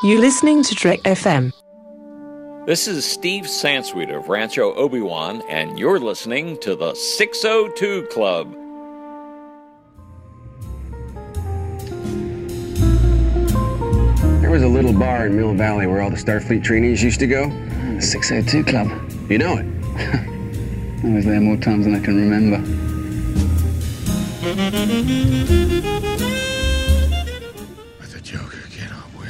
You're listening to Trek FM. This is Steve Sansweet of Rancho Obi-Wan, and you're listening to the 602 Club. There was a little bar in Mill Valley where all the Starfleet trainees used to go. The 602 Club. You know it? I was there more times than I can remember. But the Joker cannot win.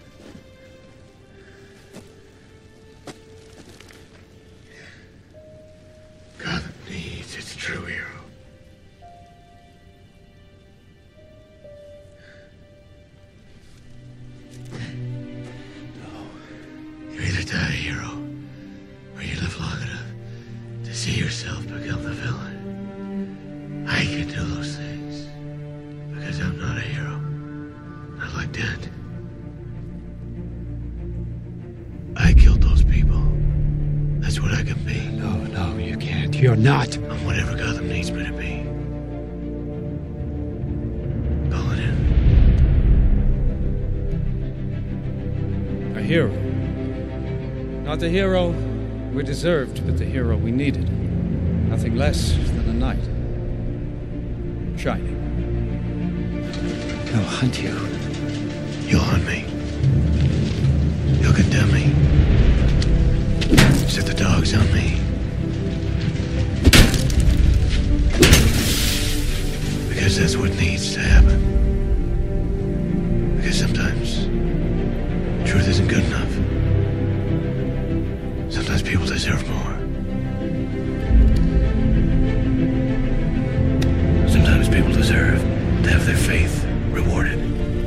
Gotham needs its true hero. You either die a hero, or you live long enough to see yourself become the villain. I can do those things, because I'm not a hero. Not like that. I killed those people. That's what I can be. No, you can't. You're not. I'm whatever Gotham needs me to be. Call it in. A hero. Not the hero we deserved, but the hero we needed. Nothing less than a knight. Shining. He'll hunt you. You'll hunt me. You'll condemn me. Set the dogs on me. Because that's what needs to happen. Because sometimes truth isn't good enough. Sometimes people deserve more. Sometimes people deserve to have their faith rewarded.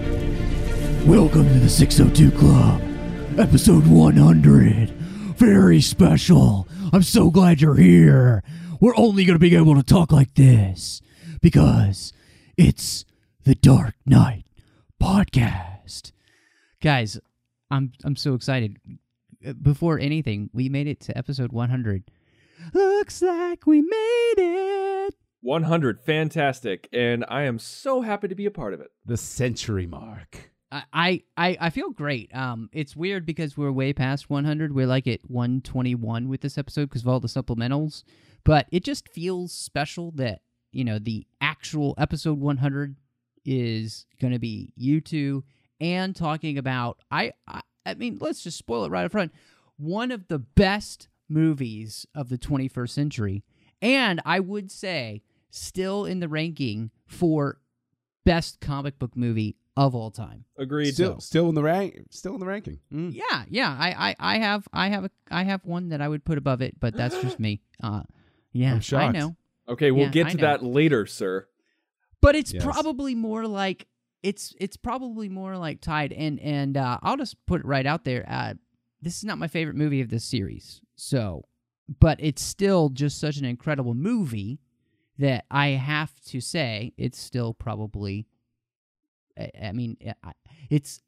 Welcome to the 602 Club, episode 100. Very special. I'm so glad you're here. We're only going to be able to talk like this because it's the Dark Knight podcast. Guys, I'm so excited. Before anything, we made it to episode 100. Looks like we made it. 100, fantastic, and I am so happy to be a part of it. The century mark. I feel great. It's weird because we're way past 100. We're like at 121 with this episode because of all the supplementals. But it just feels special that, you know, the actual episode 100 is going to be you two and talking about, I mean, let's just spoil it right up front. One of the best movies of the 21st century. And I would say still in the ranking for best comic book movie of all time. Agreed. Still in the ranking. Mm. Yeah. I have one that I would put above it, but that's just me. Yeah, I'm shocked. I know. Okay, we'll get to that later, sir. But it's probably more like it's probably more like tied. And I'll just put it right out there. This is not my favorite movie of this series. So, but it's still just such an incredible movie that I have to say it's still probably. I mean, it's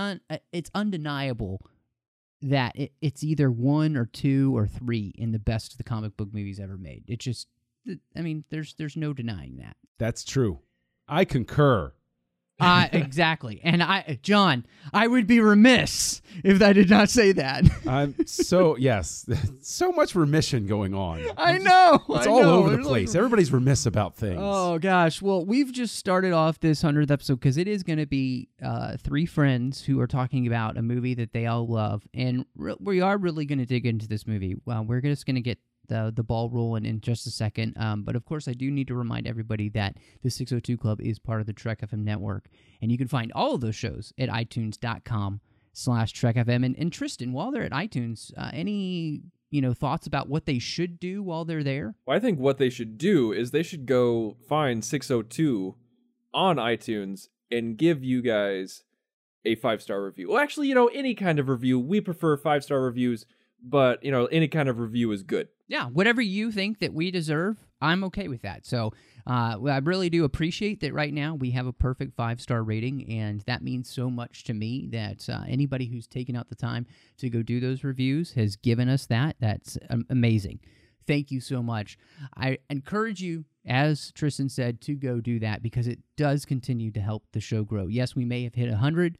undeniable that it's either 1 or 2 or 3 in the best of the comic book movies ever made. It just, I mean, there's no denying that. That's true. I concur. Exactly. And John, I would be remiss if I did not say that. Yes, so much remission going on. I know. It's all over the place. Everybody's remiss about things. Oh, gosh. Well, we've just started off this 100th episode because it is going to be 3 friends who are talking about a movie that they all love. And we are really going to dig into this movie. We're just going to get the ball rolling in just a second. But of course, I do need to remind everybody that the 602 Club is part of the Trek FM network. And you can find all of those shows at itunes.com/TrekFM. And Tristan, while they're at iTunes, any thoughts about what they should do while they're there? Well, I think what they should do is they should go find 602 on iTunes and give you guys a 5-star review. Well, actually, any kind of review. We prefer 5-star reviews, but, any kind of review is good. Yeah, whatever you think that we deserve, I'm okay with that. So I really do appreciate that right now we have a perfect 5-star rating, and that means so much to me that anybody who's taken out the time to go do those reviews has given us that. That's amazing. Thank you so much. I encourage you, as Tristan said, to go do that because it does continue to help the show grow. Yes, we may have hit 100,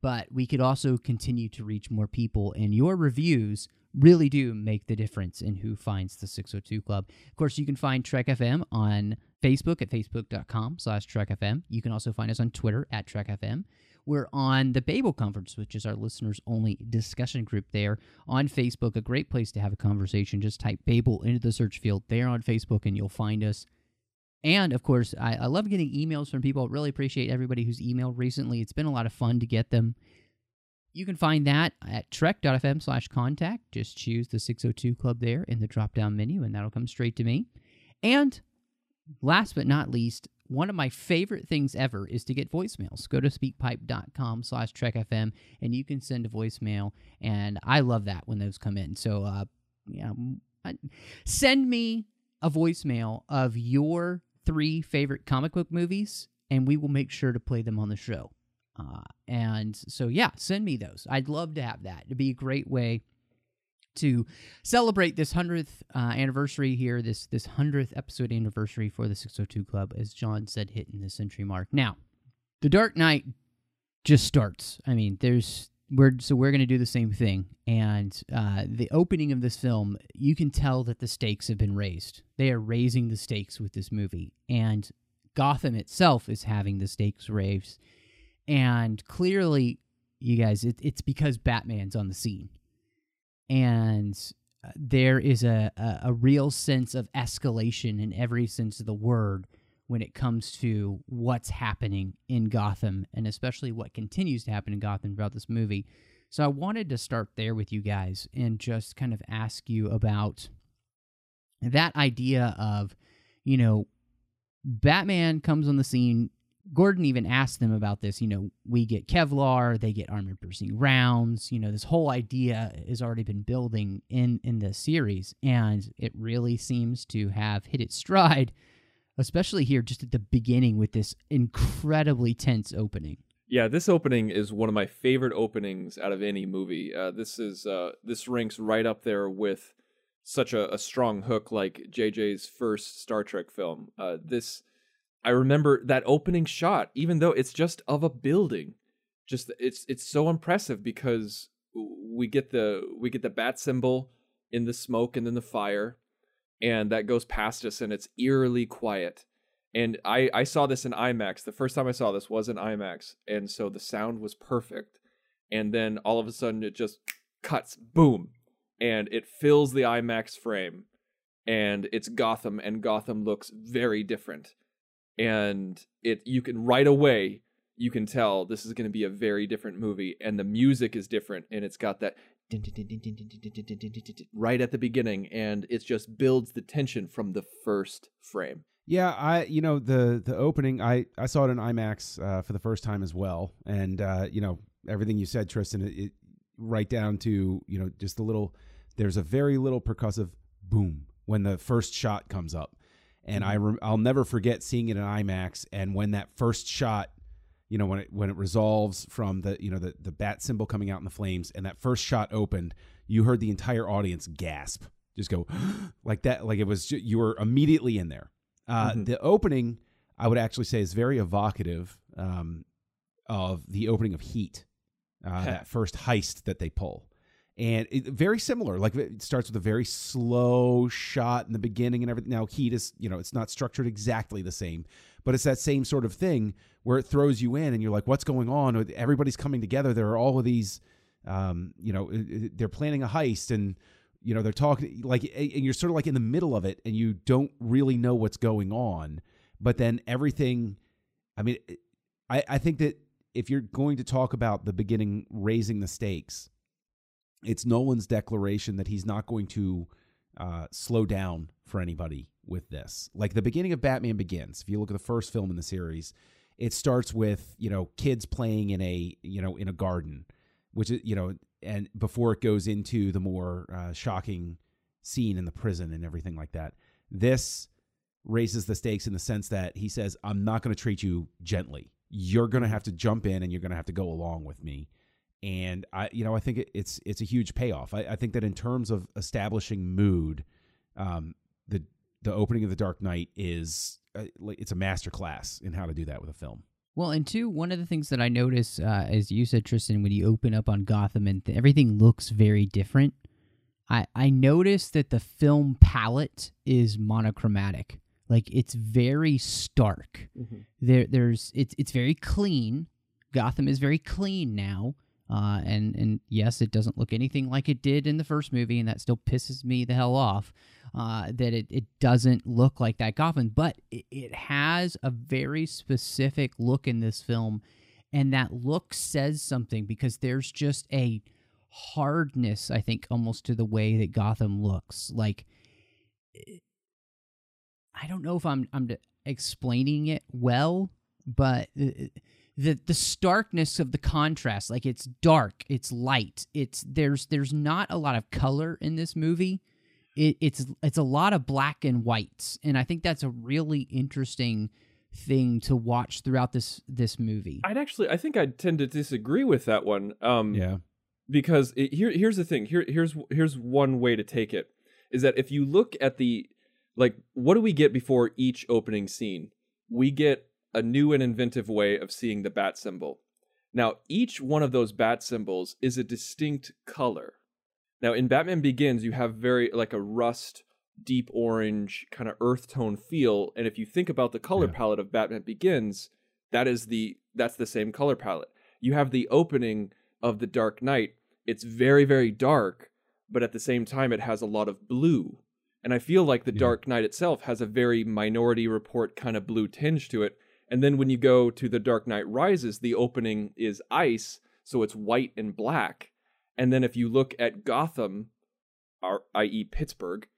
but we could also continue to reach more people, and your reviews really do make the difference in who finds the 602 Club. Of course, you can find Trek FM on Facebook at facebook.com/TrekFM. You can also find us on Twitter at TrekFM. We're on the Babel Conference, which is our listeners-only discussion group there on Facebook. A great place to have a conversation. Just type Babel into the search field there on Facebook, and you'll find us. And, of course, I love getting emails from people. I really appreciate everybody who's emailed recently. It's been a lot of fun to get them. You can find that at trek.fm/contact. Just choose the 602 Club there in the drop-down menu, and that'll come straight to me. And last but not least, one of my favorite things ever is to get voicemails. Go to speakpipe.com/trekfm, and you can send a voicemail, and I love that when those come in. So, send me a voicemail of your 3 favorite comic book movies, and we will make sure to play them on the show. And so, send me those. I'd love to have that. It'd be a great way to celebrate this 100th anniversary here, this 100th episode anniversary for the 602 Club, as John said, hitting the century mark. Now, The Dark Knight just starts. I mean, we're going to do the same thing. And the opening of this film, you can tell that the stakes have been raised. They are raising the stakes with this movie. And Gotham itself is having the stakes raised. And clearly, you guys, it's because Batman's on the scene. And there is a real sense of escalation in every sense of the word when it comes to what's happening in Gotham, and especially what continues to happen in Gotham throughout this movie. So I wanted to start there with you guys and just kind of ask you about that idea of, Batman comes on the scene. Gordon even asked them about this. We get Kevlar, they get armor-piercing rounds. This whole idea has already been building in the series, and it really seems to have hit its stride, especially here just at the beginning with this incredibly tense opening. Yeah, this opening is one of my favorite openings out of any movie. This ranks right up there with such a strong hook like JJ's first Star Trek film. I remember that opening shot, even though it's just of a building, just it's so impressive because we get the bat symbol in the smoke and then the fire, and that goes past us, and it's eerily quiet. And I saw this in IMAX. The first time I saw this was in IMAX, and so the sound was perfect. And then all of a sudden it just cuts, boom, and it fills the IMAX frame, and it's Gotham, and Gotham looks very different. And you can right away, you can tell this is going to be a very different movie, and the music is different, and it's got that right at the beginning, and it just builds the tension from the first frame. Yeah, the opening, I saw it in IMAX for the first time as well, and everything you said, Tristan, it right down to just there's a very little percussive boom when the first shot comes up. And I'll never forget seeing it in IMAX, and when that first shot, when it resolves from the bat symbol coming out in the flames, and that first shot opened, you heard the entire audience gasp, just go like that, like it was you were immediately in there. The opening, I would actually say, is very evocative of the opening of Heat, that first heist that they pull. And very similar, like it starts with a very slow shot in the beginning and everything. Now, Heat is, it's not structured exactly the same, but it's that same sort of thing where it throws you in and you're like, what's going on? Everybody's coming together. There are all of these, they're planning a heist and, they're talking like, and you're sort of like in the middle of it and you don't really know what's going on. But then everything, I think that if you're going to talk about the beginning raising the stakes, it's Nolan's declaration that he's not going to slow down for anybody with this. Like the beginning of Batman Begins, if you look at the first film in the series, it starts with, kids playing in a garden, which is, and before it goes into the more shocking scene in the prison and everything like that. This raises the stakes in the sense that he says, I'm not going to treat you gently. You're going to have to jump in and you're going to have to go along with me. And I think it's a huge payoff. I think that in terms of establishing mood, the opening of The Dark Knight is it's a masterclass in how to do that with a film. Well, and two, one of the things that I notice, as you said, Tristan, when you open up on Gotham and everything looks very different, I noticed that the film palette is monochromatic. Like, it's very stark. It's very clean. Gotham is very clean now. And yes, it doesn't look anything like it did in the first movie, and that still pisses me the hell off, that it doesn't look like that Gotham. But it has a very specific look in this film, and that look says something because there's just a hardness, I think, almost to the way that Gotham looks. Like, I don't know if I'm explaining it well, but the starkness of the contrast, like, it's dark, it's light, there's not a lot of color in this movie. It's a lot of black and whites, and I think that's a really interesting thing to watch throughout this movie. I think I'd tend to disagree with that one. Yeah. Because here's the thing. Here's one way to take it, is that if you look at what do we get before each opening scene? We get a new and inventive way of seeing the bat symbol. Now, each one of those bat symbols is a distinct color. Now, in Batman Begins, you have very like a rust, deep orange, kind of earth tone feel, and if you think about the color palette of Batman Begins, that's the same color palette. You have the opening of The Dark Knight. It's very, very dark, but at the same time, it has a lot of blue. And I feel like The Dark Knight itself has a very Minority Report kind of blue tinge to it. And then when you go to The Dark Knight Rises, the opening is ice, so it's white and black. And then if you look at Gotham, i.e. Pittsburgh,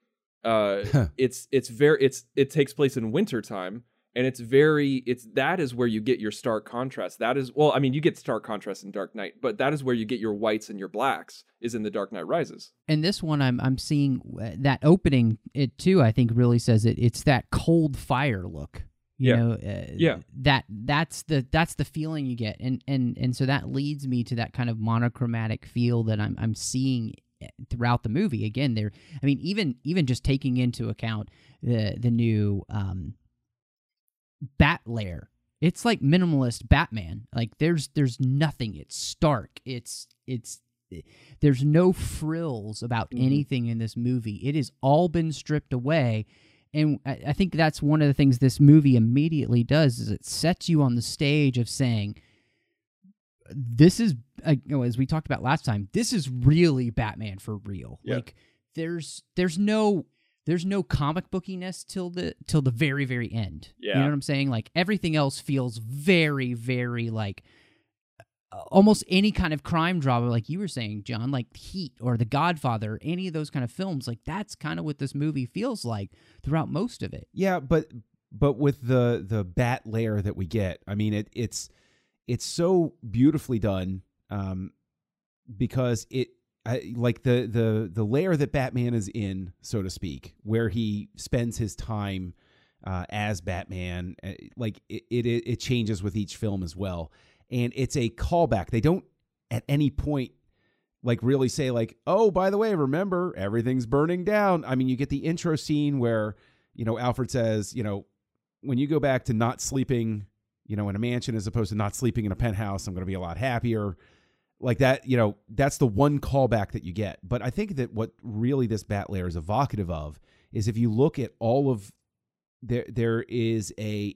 it takes place in wintertime, and that is where you get your stark contrast. You get stark contrast in Dark Knight, but that is where you get your whites and your blacks, is in The Dark Knight Rises. And this one, I'm seeing that opening, it too, I think really says it. It's that cold fire look. You know, that's the feeling you get, and so that leads me to that kind of monochromatic feel that I'm seeing throughout the movie. Again, even just taking into account the new Bat Lair, it's like minimalist Batman. Like, there's nothing. It's stark. There's no frills about anything in this movie. It has all been stripped away. And I think that's one of the things this movie immediately does, is it sets you on the stage of saying, this is, as we talked about last time, this is really Batman for real. Yeah. Like, there's no comic bookiness till the very, very end. Yeah. You know what I'm saying? Like, everything else feels very, very like almost any kind of crime drama, like you were saying, John, like Heat or The Godfather, any of those kind of films. Like, that's kind of what this movie feels like throughout most of it. Yeah, but with the Bat Lair that we get, I mean, it's so beautifully done, because like the layer that Batman is in, so to speak, where he spends his time as Batman, like it changes with each film as well. And it's a callback. They don't at any point like really say like, oh, by the way, remember, everything's burning down. I mean, you get the intro scene where, Alfred says, when you go back to not sleeping, in a mansion as opposed to not sleeping in a penthouse, I'm going to be a lot happier. Like that, that's the one callback that you get. But I think that what really this Bat Lair is evocative of is if you look at all of there is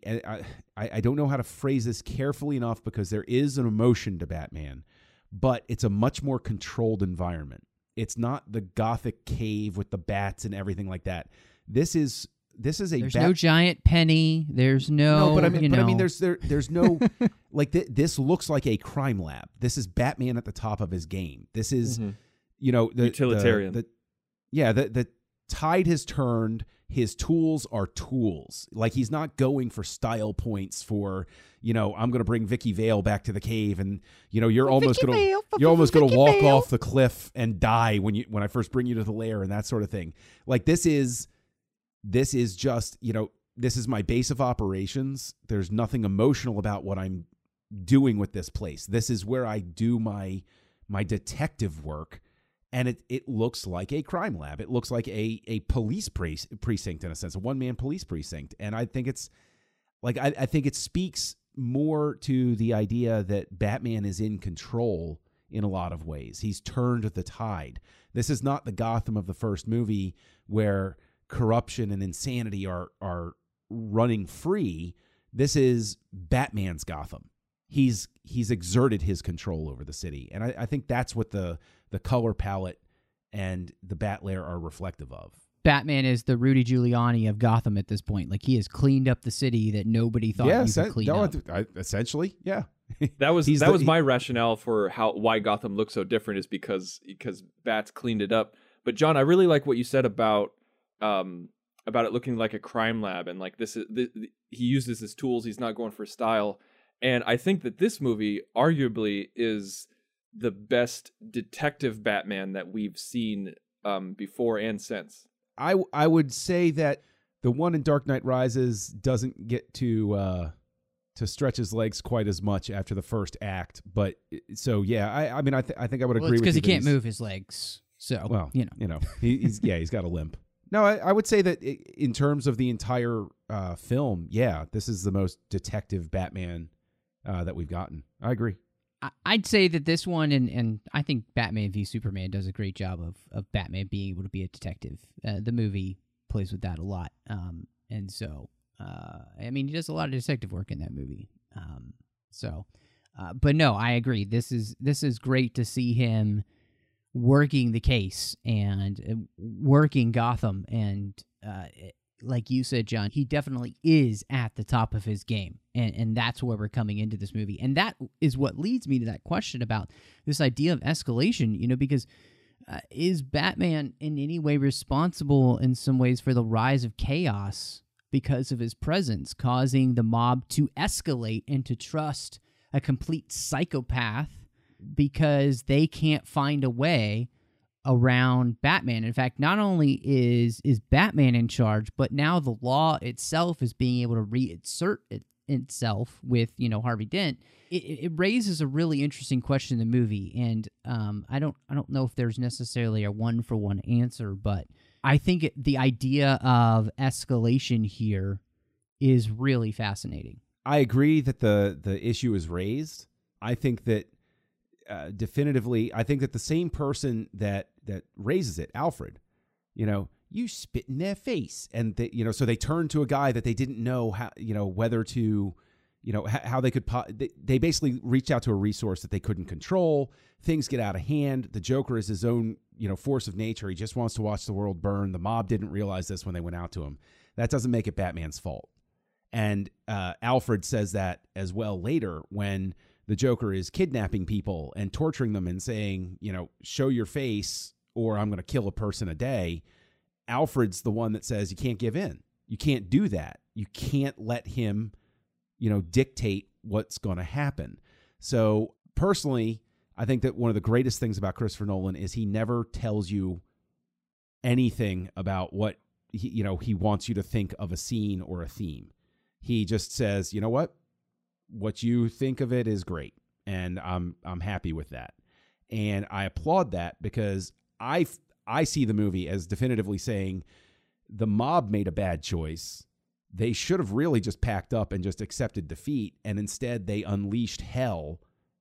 I don't know how to phrase this carefully enough, because there is an emotion to Batman, but it's a much more controlled environment. It's not the gothic cave with the bats and everything like that. This is there's no giant penny. There's no, but I mean, there's no like this looks like a crime lab. This is Batman at the top of his game. This is the utilitarian. The tide has turned. His tools are tools. Like, he's not going for style points for, I'm going to bring Vicky Vale back to the cave, and you're almost going to walk off the cliff and die when I first bring you to the lair, and that sort of thing. Like, this is just, this is my base of operations. There's nothing emotional about what I'm doing with this place. This is where I do my detective work. And it looks like a crime lab. It looks like a police precinct, in a sense, a one-man police precinct. And I think it's like, I think it speaks more to the idea that Batman is in control in a lot of ways. He's turned the tide. This is not the Gotham of the first movie where corruption and insanity are running free. This is Batman's Gotham. He's exerted his control over the city. And I think that's what the color palette and the Bat Lair are reflective of. Batman is the Rudy Giuliani of Gotham at this point. Like, he has cleaned up the city that nobody thought you could clean up. Essentially, yeah. That was my rationale for why Gotham looks so different, is because Bats cleaned it up. But John, I really like what you said about it looking like a crime lab, and like he uses his tools. He's not going for style, and I think that this movie arguably is the best detective Batman that we've seen before and since. I would say that the one in Dark Knight Rises doesn't get to stretch his legs quite as much after the first act, but so yeah, I mean I think I would agree with you. Because he can't move his legs, so well, he's got a limp. No, I would say that in terms of the entire film, yeah, this is the most detective Batman that we've gotten. I agree. I'd say that this one, and I think Batman v Superman does a great job of Batman being able to be a detective. The movie plays with that a lot. And so, I mean, he does a lot of detective work in that movie. But no, I agree. This is great to see him working the case and working Gotham. And like you said, John, he definitely is at the top of his game. And that's where we're coming into this movie. And that is what leads me to that question about this idea of escalation, because is Batman in any way responsible in some ways for the rise of chaos because of his presence, causing the mob to escalate and to trust a complete psychopath because they can't find a way around Batman? In fact, not only is Batman in charge, but now the law itself is being able to reassert itself with Harvey Dent. It raises a really interesting question in the movie, and I don't know if there's necessarily a one-for-one answer, but I think the idea of escalation here is really fascinating. I agree that the issue is raised. I think that definitively, I think that the same person that raises it, Alfred, you spit in their face, and so they turn to a guy that they didn't know how, whether to, how they could. They basically reached out to a resource that they couldn't control. Things get out of hand. The Joker is his own, force of nature. He just wants to watch the world burn. The mob didn't realize this when they went out to him. That doesn't make it Batman's fault. And Alfred says that as well later when the Joker is kidnapping people and torturing them and saying, show your face or I'm going to kill a person a day. Alfred's the one that says you can't give in. You can't do that. You can't let him, dictate what's going to happen. So personally, I think that one of the greatest things about Christopher Nolan is he never tells you anything about what he wants you to think of a scene or a theme. He just says, what you think of it is great, and I'm happy with that. And I applaud that because I see the movie as definitively saying the mob made a bad choice. They should have really just packed up and just accepted defeat, and instead they unleashed hell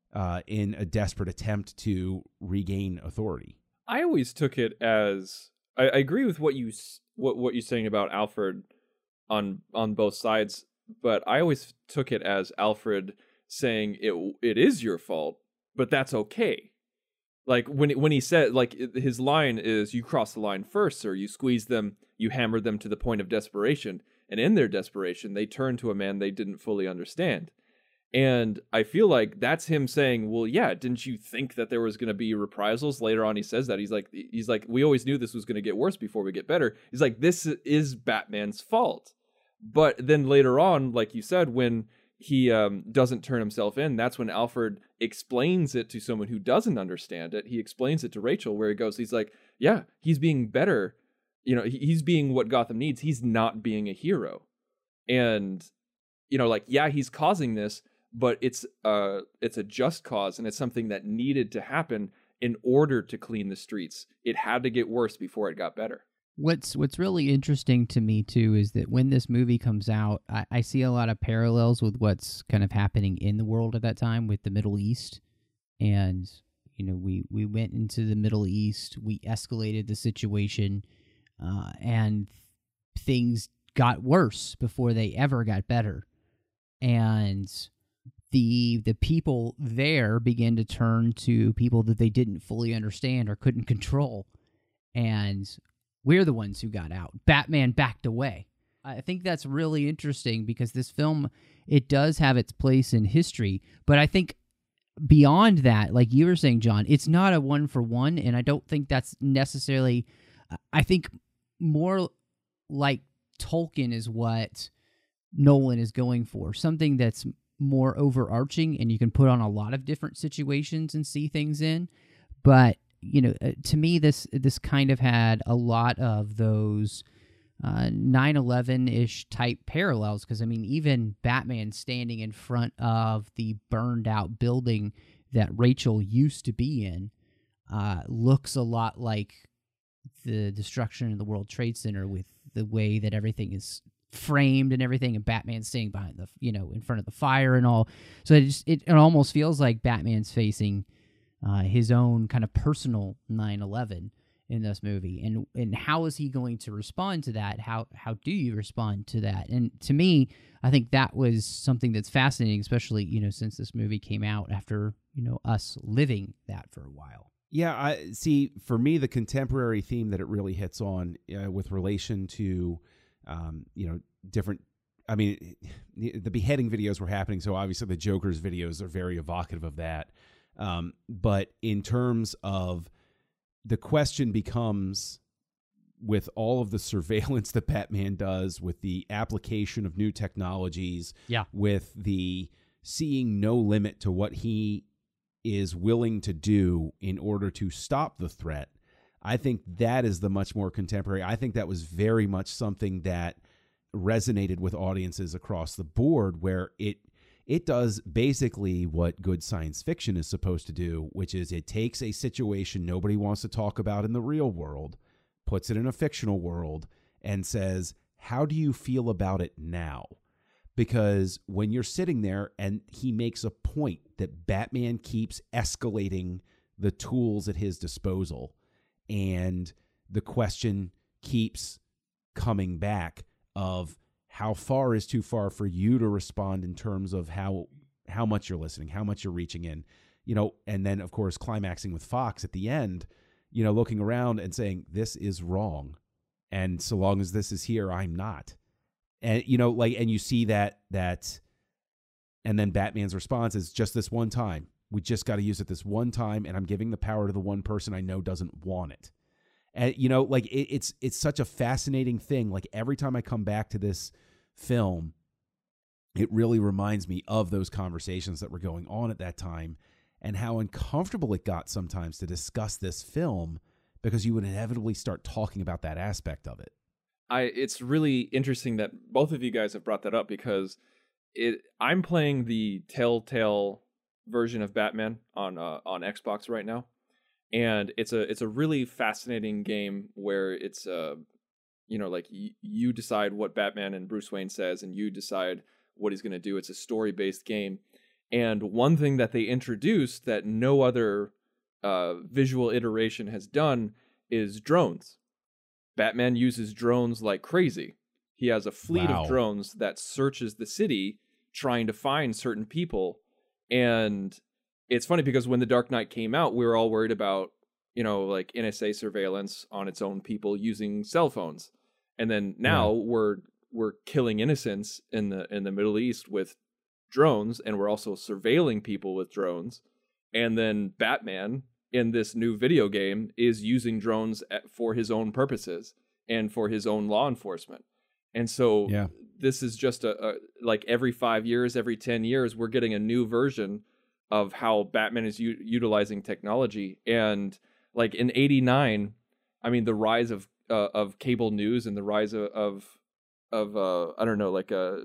in a desperate attempt to regain authority. I always took it as I agree with what you're saying about Alfred on both sides, but I always took it as Alfred saying it is your fault, but that's okay. Like when he said, like, his line is, you cross the line first, sir. You squeeze them, you hammer them to the point of desperation. And in their desperation, they turn to a man they didn't fully understand. And I feel like that's him saying, well, yeah, didn't you think that there was going to be reprisals? Later on, he says that. He's like, we always knew this was going to get worse before we get better. He's like, this is Batman's fault. But then later on, like you said, when he doesn't turn himself in, that's when Alfred explains it to someone who doesn't understand it. He explains it to Rachel, where he goes, he's like, yeah, he's being better. He's being what Gotham needs. He's not being a hero. And, like, yeah, he's causing this, but it's a just cause, and it's something that needed to happen in order to clean the streets. It had to get worse before it got better. What's really interesting to me too is that when this movie comes out, I see a lot of parallels with what's kind of happening in the world at that time with the Middle East. And we went into the Middle East, we escalated the situation, and things got worse before they ever got better. And the people there began to turn to people that they didn't fully understand or couldn't control. And we're the ones who got out. Batman backed away. I think that's really interesting because this film, it does have its place in history, but I think beyond that, like you were saying, John, it's not a one-for-one, and I don't think that's necessarily... I think more like Tolkien is what Nolan is going for, something that's more overarching and you can put on a lot of different situations and see things in. But to me, this kind of had a lot of those 9/11-ish type parallels, because, I mean, even Batman standing in front of the burned-out building that Rachel used to be in looks a lot like the destruction of the World Trade Center with the way that everything is framed and everything, and Batman staying behind the, in front of the fire and all. So it almost feels like Batman's facing his own kind of personal 9/11 in this movie, and how is he going to respond to that? How do you respond to that? And to me, I think that was something that's fascinating, especially since this movie came out after us living that for a while. Yeah, I see. For me, the contemporary theme that it really hits on with relation to different. I mean, the beheading videos were happening, so obviously the Joker's videos are very evocative of that. But in terms of the question becomes, with all of the surveillance that Batman does, with the application of new technologies, with the seeing no limit to what he is willing to do in order to stop the threat, I think that is the much more contemporary. I think that was very much something that resonated with audiences across the board, where it does basically what good science fiction is supposed to do, which is it takes a situation nobody wants to talk about in the real world, puts it in a fictional world, and says, how do you feel about it now? Because when you're sitting there, and he makes a point that Batman keeps escalating the tools at his disposal, and the question keeps coming back of how far is too far for you to respond in terms of how much you're listening, how much you're reaching in, and then, of course, climaxing with Fox at the end, looking around and saying, this is wrong. And so long as this is here, I'm not. And, and you see that, and then Batman's response is just this one time. We just got to use it this one time, and I'm giving the power to the one person I know doesn't want it. And, it's such a fascinating thing. Like, every time I come back to this film, it really reminds me of those conversations that were going on at that time, and how uncomfortable it got sometimes to discuss this film, because you would inevitably start talking about that aspect of it. It's really interesting that both of you guys have brought that up, because I'm playing the Telltale version of Batman on Xbox right now. And it's a really fascinating game where it's like you decide what Batman and Bruce Wayne says, and you decide what he's going to do. It's a story-based game. And one thing that they introduced that no other visual iteration has done is drones. Batman uses drones like crazy. He has a fleet of drones that searches the city trying to find certain people. And it's funny because when The Dark Knight came out, we were all worried about, like NSA surveillance on its own people using cell phones. And then now we're killing innocents in the Middle East with drones, and we're also surveilling people with drones. And then Batman in this new video game is using drones for his own purposes and for his own law enforcement. And so this is just like every 5 years, every 10 years, we're getting a new version of how Batman is utilizing technology. And like in '89, I mean, the rise of cable news and the rise of I don't know, like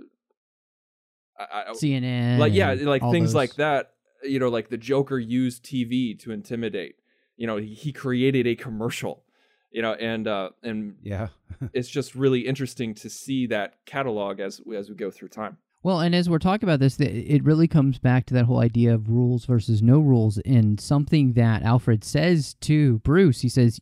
CNN, like things those. like that. Like the Joker used TV to intimidate. He created a commercial. and Yeah. it's just really interesting to see that catalog as we go through time. Well, and as we're talking about this, it really comes back to that whole idea of rules versus no rules, and something that Alfred says to Bruce. He says,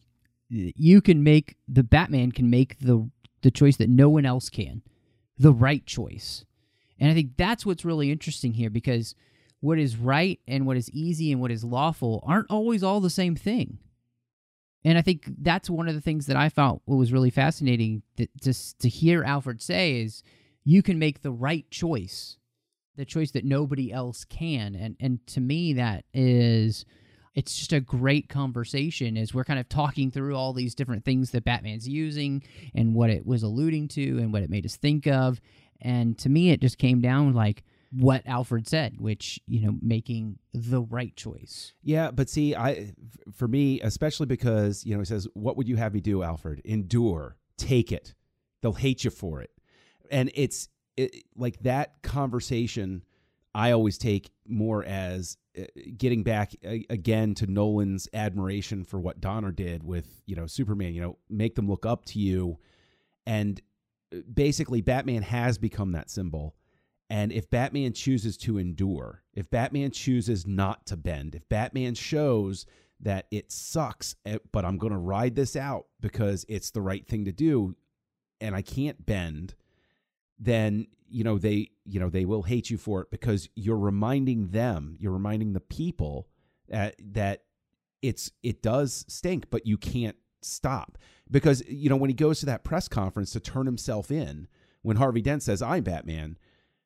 Batman can make the choice that no one else can, the right choice. And I think that's what's really interesting here, because what is right and what is easy and what is lawful aren't always all the same thing. And I think that's one of the things that I found was really fascinating to hear Alfred say is, you can make the right choice, the choice that nobody else can. And to me, it's just a great conversation as we're kind of talking through all these different things that Batman's using and what it was alluding to and what it made us think of. And to me, it just came down like what Alfred said, which, making the right choice. Yeah, but see, for me, especially because, he says, what would you have me do, Alfred? Endure. Take it. They'll hate you for it. And it's like that conversation I always take more as getting back again to Nolan's admiration for what Donner did with, Superman, make them look up to you. And basically Batman has become that symbol. And if Batman chooses to endure, if Batman chooses not to bend, if Batman shows that it sucks, but I'm going to ride this out because it's the right thing to do and I can't bend, then, they will hate you for it because you're reminding the people that it does stink, but you can't stop. Because, when he goes to that press conference to turn himself in, when Harvey Dent says, I'm Batman,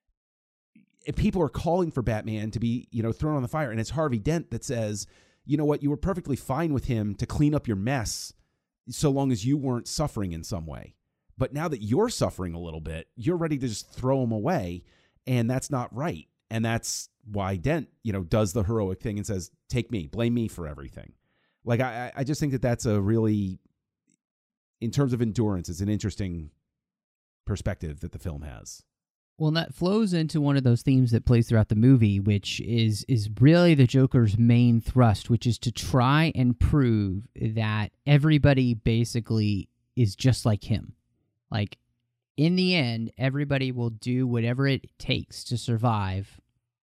people are calling for Batman to be, thrown on the fire. And it's Harvey Dent that says, you know what, you were perfectly fine with him to clean up your mess so long as you weren't suffering in some way. But now that you're suffering a little bit, you're ready to just throw him away, and that's not right. And that's why Dent, does the heroic thing and says, take me, blame me for everything. Like, I just think that that's a really, in terms of endurance, it's an interesting perspective that the film has. Well, and that flows into one of those themes that plays throughout the movie, which is really the Joker's main thrust, which is to try and prove that everybody basically is just like him. Like, in the end, everybody will do whatever it takes to survive,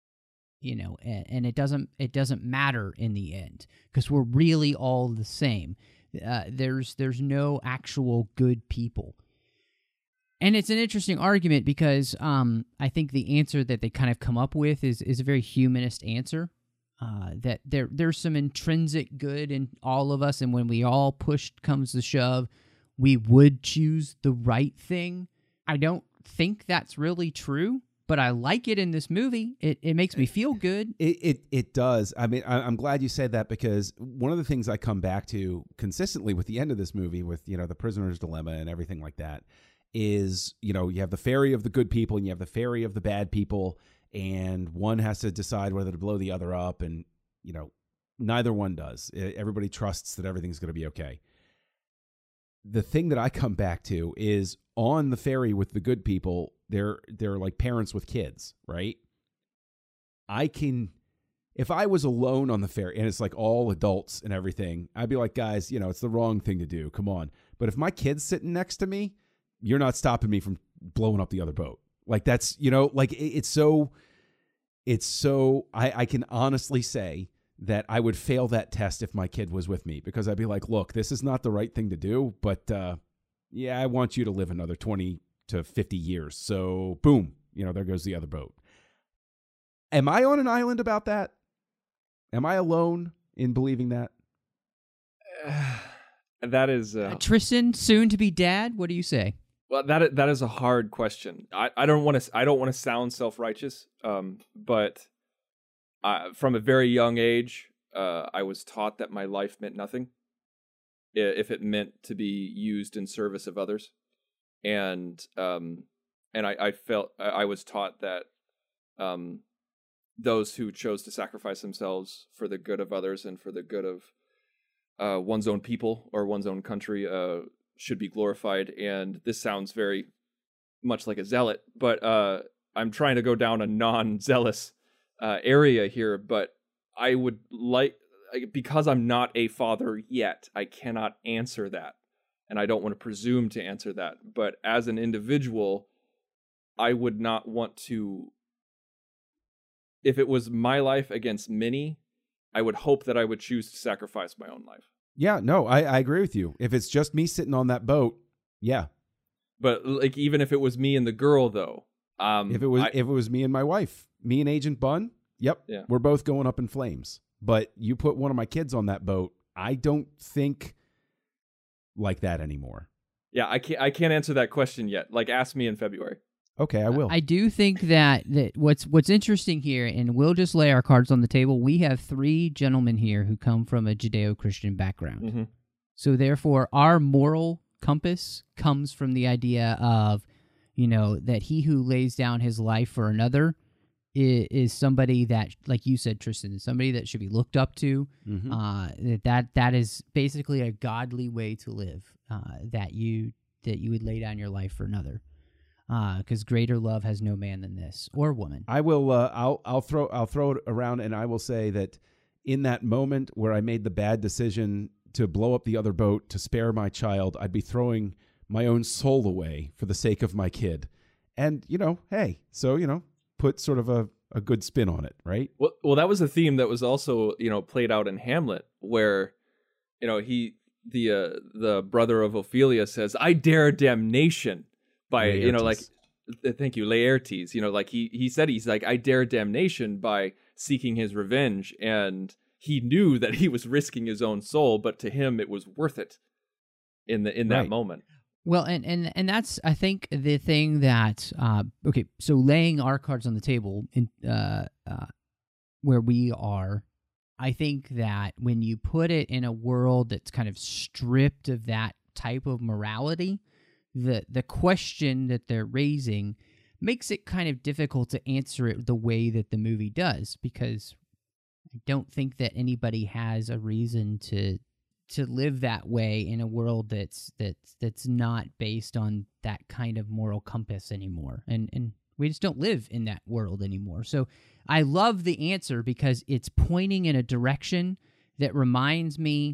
and it doesn't matter in the end because we're really all the same. There's no actual good people. And it's an interesting argument because I think the answer that they kind of come up with is a very humanist answer, that there's some intrinsic good in all of us, and when we all push comes to shove, we would choose the right thing. I don't think that's really true, but I like it in this movie. It makes me feel good. It does. I mean, I'm glad you said that because one of the things I come back to consistently with the end of this movie, with, the prisoner's dilemma and everything like that, is, you have the ferry of the good people and you have the ferry of the bad people, and one has to decide whether to blow the other up, and, neither one does. Everybody trusts that everything's going to be okay. The thing that I come back to is on the ferry with the good people, they're like parents with kids, right? If I was alone on the ferry and it's like all adults and everything, I'd be like, guys, it's the wrong thing to do. Come on. But if my kid's sitting next to me, you're not stopping me from blowing up the other boat. Like that's, like it's so, I can honestly say that I would fail that test if my kid was with me, because I'd be like, look, this is not the right thing to do, but yeah, I want you to live another 20 to 50 years. So boom, there goes the other boat. Am I on an island about that? Am I alone in believing that? That is Tristan, soon to be dad. What do you say? Well, that is a hard question. I don't want to sound self-righteous, but from a very young age, I was taught that my life meant nothing if it meant to be used in service of others, and I felt I was taught that those who chose to sacrifice themselves for the good of others and for the good of one's own people or one's own country should be glorified. And this sounds very much like a zealot, but I'm trying to go down a non-zealous area here. But I would like, because I'm not a father yet, I cannot answer that. and I don't want to presume to answer that. But as an individual, I would not want to. If it was my life against many, I would hope that I would choose to sacrifice my own life. Yeah, no, I agree with you. If it's just me sitting on that boat, yeah. But like, even if it was me and the girl, though, if it was me and my wife, me and Agent Bunn, yep, yeah, we're both going up in flames. But you put one of my kids on that boat, I don't think like that anymore. Yeah, I can't answer that question yet. Like, ask me in February. Okay, I will. I do think that what's interesting here, and we'll just lay our cards on the table. We have 3 gentlemen here who come from a Judeo-Christian background. Mm-hmm. So therefore, our moral compass comes from the idea of, that he who lays down his life for another is somebody that, like you said, Tristan, is somebody that should be looked up to. Mm-hmm. That is basically a godly way to live. That you would lay down your life for another. Because greater love has no man than this, or woman. I will. I'll throw it around, and I will say that in that moment where I made the bad decision to blow up the other boat to spare my child, I'd be throwing my own soul away for the sake of my kid. And hey, so put sort of a good spin on it, right? Well, that was a theme that was also played out in Hamlet, where the brother of Ophelia says, "I dare damnation." By Laertes. Thank you, Laertes. Like he said, he's like, I dare damnation by seeking his revenge, and he knew that he was risking his own soul, but to him it was worth it in that moment. Well, and that's, I think, the thing that okay, so laying our cards on the table in where we are, I think that when you put it in a world that's kind of stripped of that type of morality, the question that they're raising makes it kind of difficult to answer it the way that the movie does, because I don't think that anybody has a reason to live that way in a world that's not based on that kind of moral compass anymore. And we just don't live in that world anymore. So I love the answer because it's pointing in a direction that reminds me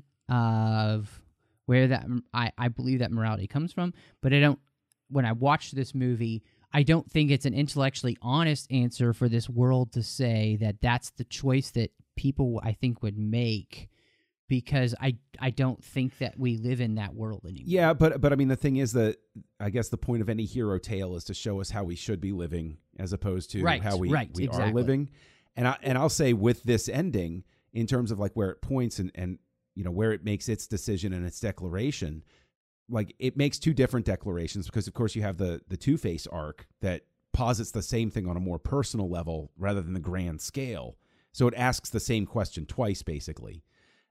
of where that I believe that morality comes from, but when I watch this movie, I don't think it's an intellectually honest answer for this world to say that that's the choice that people, I think, would make, because I don't think that we live in that world anymore. Yeah, but I mean, the thing is that I guess the point of any hero tale is to show us how we should be living as opposed to how we exactly. are living. And I'll say with this ending, in terms of like where it points and where it makes its decision and its declaration, like it makes 2 different declarations, because of course you have the Two-Face arc that posits the same thing on a more personal level rather than the grand scale. So it asks the same question twice, basically.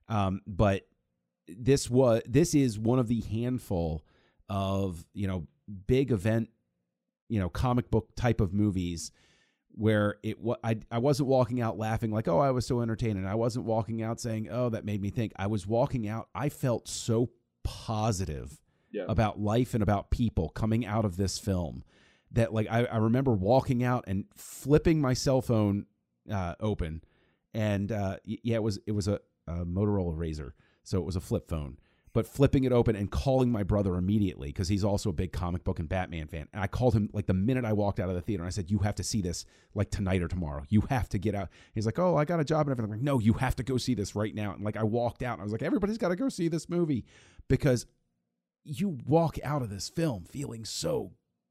But this is one of the handful of, big event, comic book type of movies where I wasn't walking out laughing like, oh, I was so entertaining. I wasn't walking out saying, oh, that made me think. I was walking out, I felt so positive about life and about people coming out of this film that, like, I remember walking out and flipping my cell phone open, and it was a Motorola Razr, so it was a flip phone. But flipping it open and calling my brother immediately, because he's also a big comic book and Batman fan. And I called him like the minute I walked out of the theater, and I said, you have to see this like tonight or tomorrow. You have to get out. He's like, oh, I got a job and everything. I'm like, no, you have to go see this right now. And like I walked out and I was like, everybody's got to go see this movie, because you walk out of this film feeling so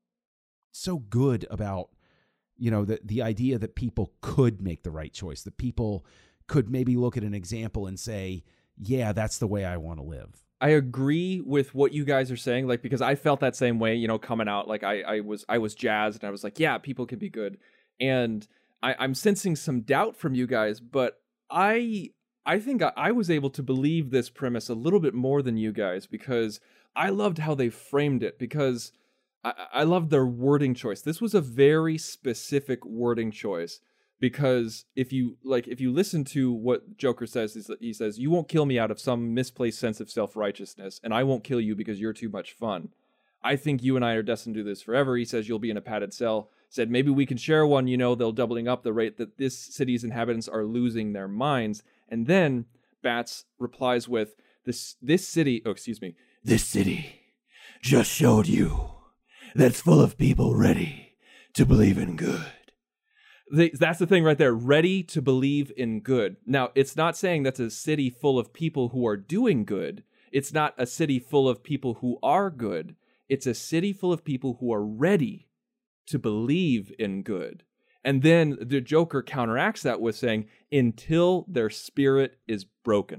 good about, the idea that people could make the right choice, that people could maybe look at an example and say, yeah, that's the way I want to live. I agree with what you guys are saying, like, because I felt that same way, coming out. Like I was jazzed, and I was like, yeah, people can be good. And I'm sensing some doubt from you guys, but I think I was able to believe this premise a little bit more than you guys, because I loved how they framed it, because I loved their wording choice. This was a very specific wording choice. Because if you listen to what Joker says, he says, you won't kill me out of some misplaced sense of self-righteousness, and I won't kill you because you're too much fun. I think you and I are destined to do this forever. He says, you'll be in a padded cell. Said, maybe we can share one, they'll doubling up the rate that this city's inhabitants are losing their minds. And then Bats replies with, this city just showed you that's full of people ready to believe in good. That's the thing right there. Ready to believe in good. Now, it's not saying that's a city full of people who are doing good. It's not a city full of people who are good. It's a city full of people who are ready to believe in good. And then the Joker counteracts that with saying, until their spirit is broken.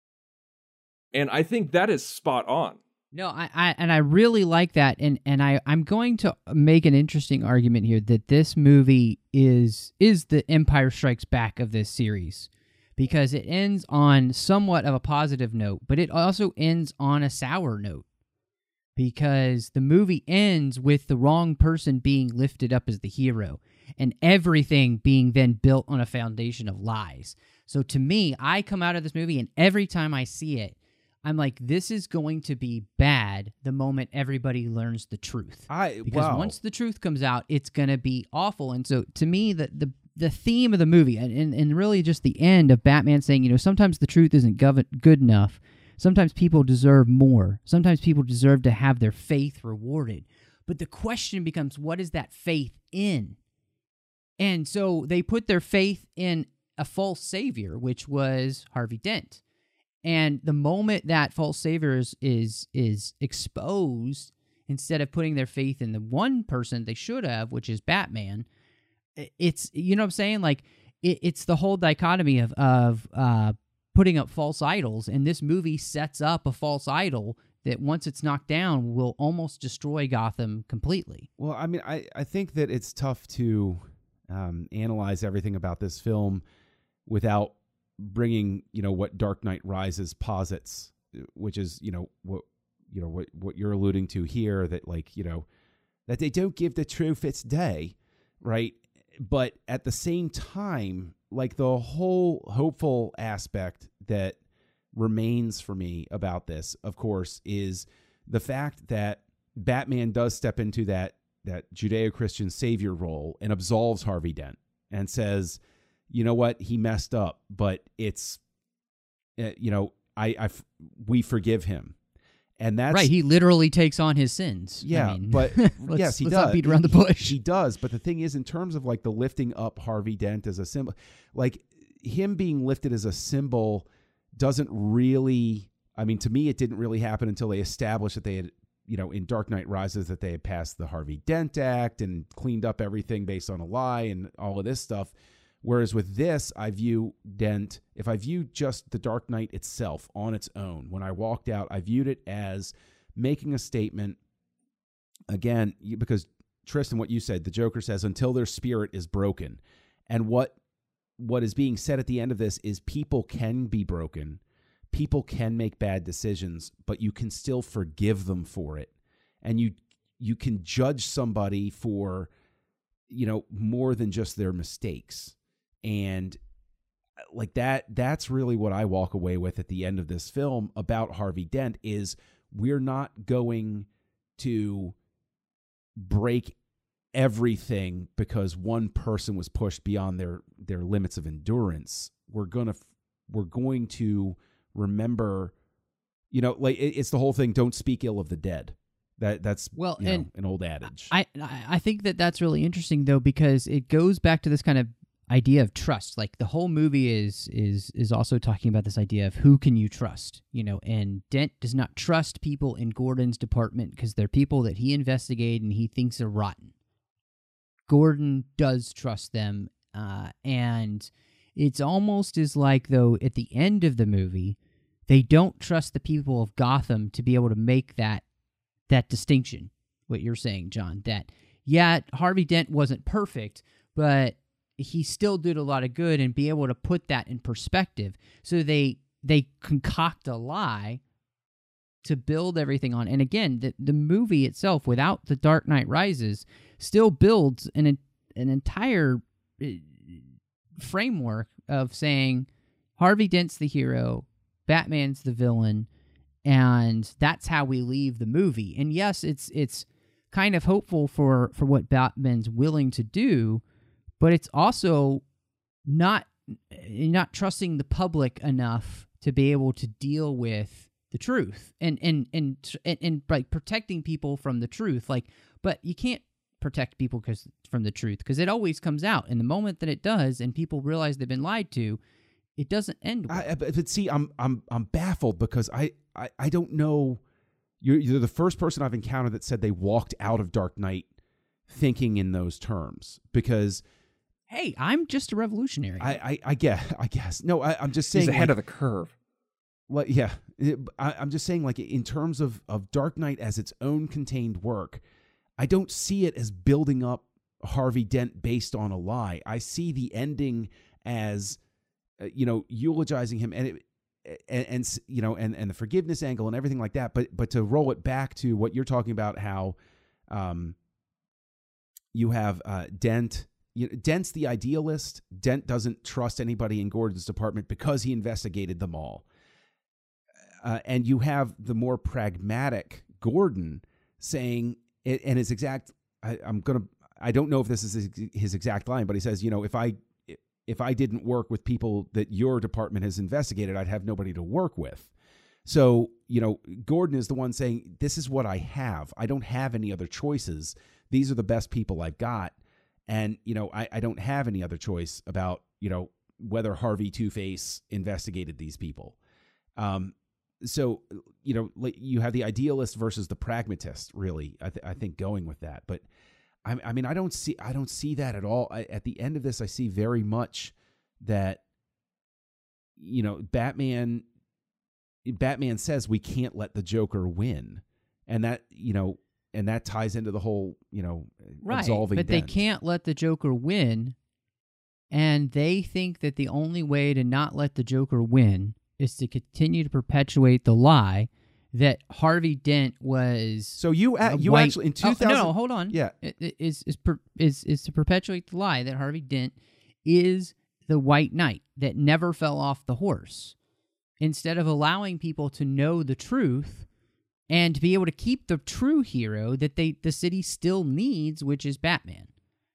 And I think that is spot on. No, I really like that, and I'm going to make an interesting argument here that this movie is the Empire Strikes Back of this series, because it ends on somewhat of a positive note, but it also ends on a sour note, because the movie ends with the wrong person being lifted up as the hero, and everything being then built on a foundation of lies. So to me, I come out of this movie, and every time I see it, I'm like, this is going to be bad the moment everybody learns the truth. Because once the truth comes out, it's going to be awful. And so to me, the theme of the movie, and really just the end of Batman saying, sometimes the truth isn't good enough. Sometimes people deserve more. Sometimes people deserve to have their faith rewarded. But the question becomes, what is that faith in? And so they put their faith in a false savior, which was Harvey Dent. And the moment that false savior is exposed, instead of putting their faith in the one person they should have, which is Batman, it's, you know what I'm saying? Like, it's the whole dichotomy of putting up false idols. And this movie sets up a false idol that once it's knocked down will almost destroy Gotham completely. Well, I mean, I think that it's tough to analyze everything about this film without bringing what Dark Knight Rises posits, which is what you're alluding to here, that that they don't give the truth its day, right? But at the same time, the whole hopeful aspect that remains for me about this, of course, is the fact that Batman does step into that Judeo-Christian savior role and absolves Harvey Dent and says, you know what, he messed up, but it's, we forgive him. And that's right. He literally takes on his sins. Yeah, but yes, he does. Not beat around the bush. He does. But the thing is, in terms of the lifting up Harvey Dent as a symbol, him being lifted as a symbol doesn't really, to me, it didn't really happen until they established that they had, in Dark Knight Rises, that they had passed the Harvey Dent Act and cleaned up everything based on a lie and all of this stuff. Whereas with this, I view Dent, if I view just the Dark Knight itself on its own, when I walked out, I viewed it as making a statement, again, because Tristan, what you said, the Joker says, until their spirit is broken. And what is being said at the end of this is people can be broken, people can make bad decisions, but you can still forgive them for it. And you can judge somebody for, more than just their mistakes. And that's really what I walk away with at the end of this film about Harvey Dent, is we're not going to break everything because one person was pushed beyond their limits of endurance. We're going to remember, it's the whole thing. Don't speak ill of the dead. That's an old adage. I think that's really interesting though, because it goes back to this kind of idea of trust. The whole movie is also talking about this idea of who can you trust, and Dent does not trust people in Gordon's department because they're people that he investigated and he thinks are rotten. Gordon does trust them, and it's almost as like, though, at the end of the movie, they don't trust the people of Gotham to be able to make that distinction, what you're saying, John, that, yeah, Harvey Dent wasn't perfect, but he still did a lot of good, and be able to put that in perspective. So they concoct a lie to build everything on. And again, the movie itself, without The Dark Knight Rises, still builds an entire framework of saying Harvey Dent's the hero, Batman's the villain, and that's how we leave the movie. And yes, it's kind of hopeful for what Batman's willing to do, but it's also not trusting the public enough to be able to deal with the the truth and like protecting people from the truth. Like, but you can't protect people from the truth because it always comes out. And the moment that it does, and people realize they've been lied to, it doesn't end well. But see, I'm baffled because I don't know. You're the first person I've encountered that said they walked out of Dark Knight thinking in those terms. Because, hey, I'm just a revolutionary. I guess. No, I'm just saying he's ahead of the curve. Like, yeah, I'm just saying, like, in terms of Dark Knight as its own contained work, I don't see it as building up Harvey Dent based on a lie. I see the ending as eulogizing him and the forgiveness angle and everything like that. But to roll it back to what you're talking about, how you have Dent. Dent's the idealist. Dent doesn't trust anybody in Gordon's department because he investigated them all. And you have the more pragmatic Gordon saying, and his exact, I don't know if this is his exact line, but he says, if I didn't work with people that your department has investigated, I'd have nobody to work with. So, Gordon is the one saying, this is what I have. I don't have any other choices. These are the best people I've got. And, I don't have any other choice about, whether Harvey Two-Face investigated these people. So, you have the idealist versus the pragmatist, really, I think going with that. But I mean, I don't see that at all. At the end of this, I see very much that, Batman says we can't let the Joker win. And that, and that ties into the whole, right, absolving but Dent. They can't let the Joker win. And they think that the only way to not let the Joker win is to continue to perpetuate the lie that Harvey Dent was. So you actually in 2000. No, hold on. Yeah, is to perpetuate the lie that Harvey Dent is the White Knight that never fell off the horse, instead of allowing people to know the truth and to be able to keep the true hero that the city still needs, which is Batman.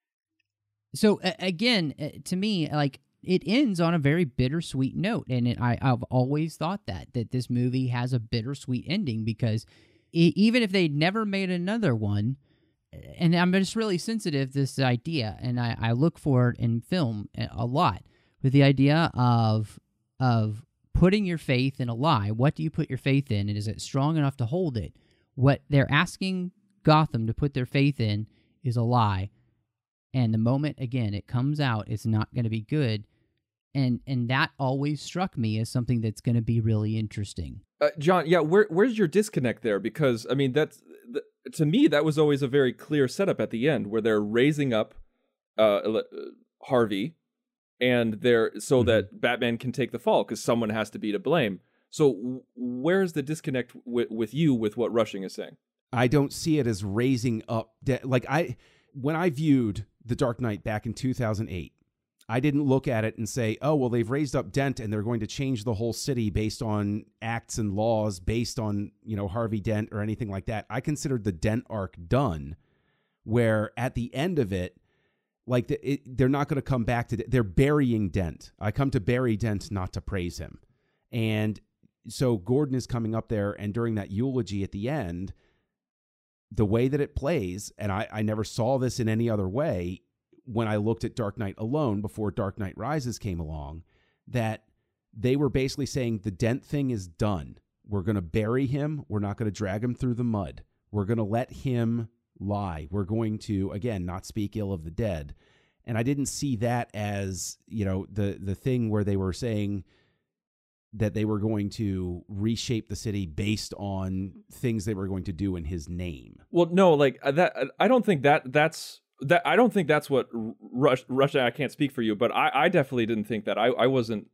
So again, to me, like, it ends on a very bittersweet note, and I've always thought that this movie has a bittersweet ending because even if they never made another one, and I'm just really sensitive to this idea, and I look for it in film a lot, with the idea of putting your faith in a lie. What do you put your faith in, and is it strong enough to hold it? What they're asking Gotham to put their faith in is a lie, and the moment, again, it comes out, it's not going to be good. And that always struck me as something that's going to be really interesting. John, yeah, where's your disconnect there? Because, I mean, to me, that was always a very clear setup at the end, where they're raising up Harvey, and that Batman can take the fall, because someone has to be to blame. So where's the disconnect with you with what Rushing is saying? I don't see it as raising up. When I viewed The Dark Knight back in 2008, I didn't look at it and say, oh, well, they've raised up Dent and they're going to change the whole city based on acts and laws based on, Harvey Dent or anything like that. I considered the Dent arc done, where at the end of it, they're not going to come back to they're burying Dent. I come to bury Dent, not to praise him. And so Gordon is coming up there, and during that eulogy at the end, the way that it plays, and I never saw this in any other way when I looked at Dark Knight alone before Dark Knight Rises came along, that they were basically saying the Dent thing is done. We're going to bury him. We're not going to drag him through the mud. We're going to let him lie. We're going to, again, not speak ill of the dead. And I didn't see that as, the thing where they were saying that they were going to reshape the city based on things they were going to do in his name. Well, no, I don't think that's I don't think that's what Russia. I can't speak for you, but I definitely didn't think that. I wasn't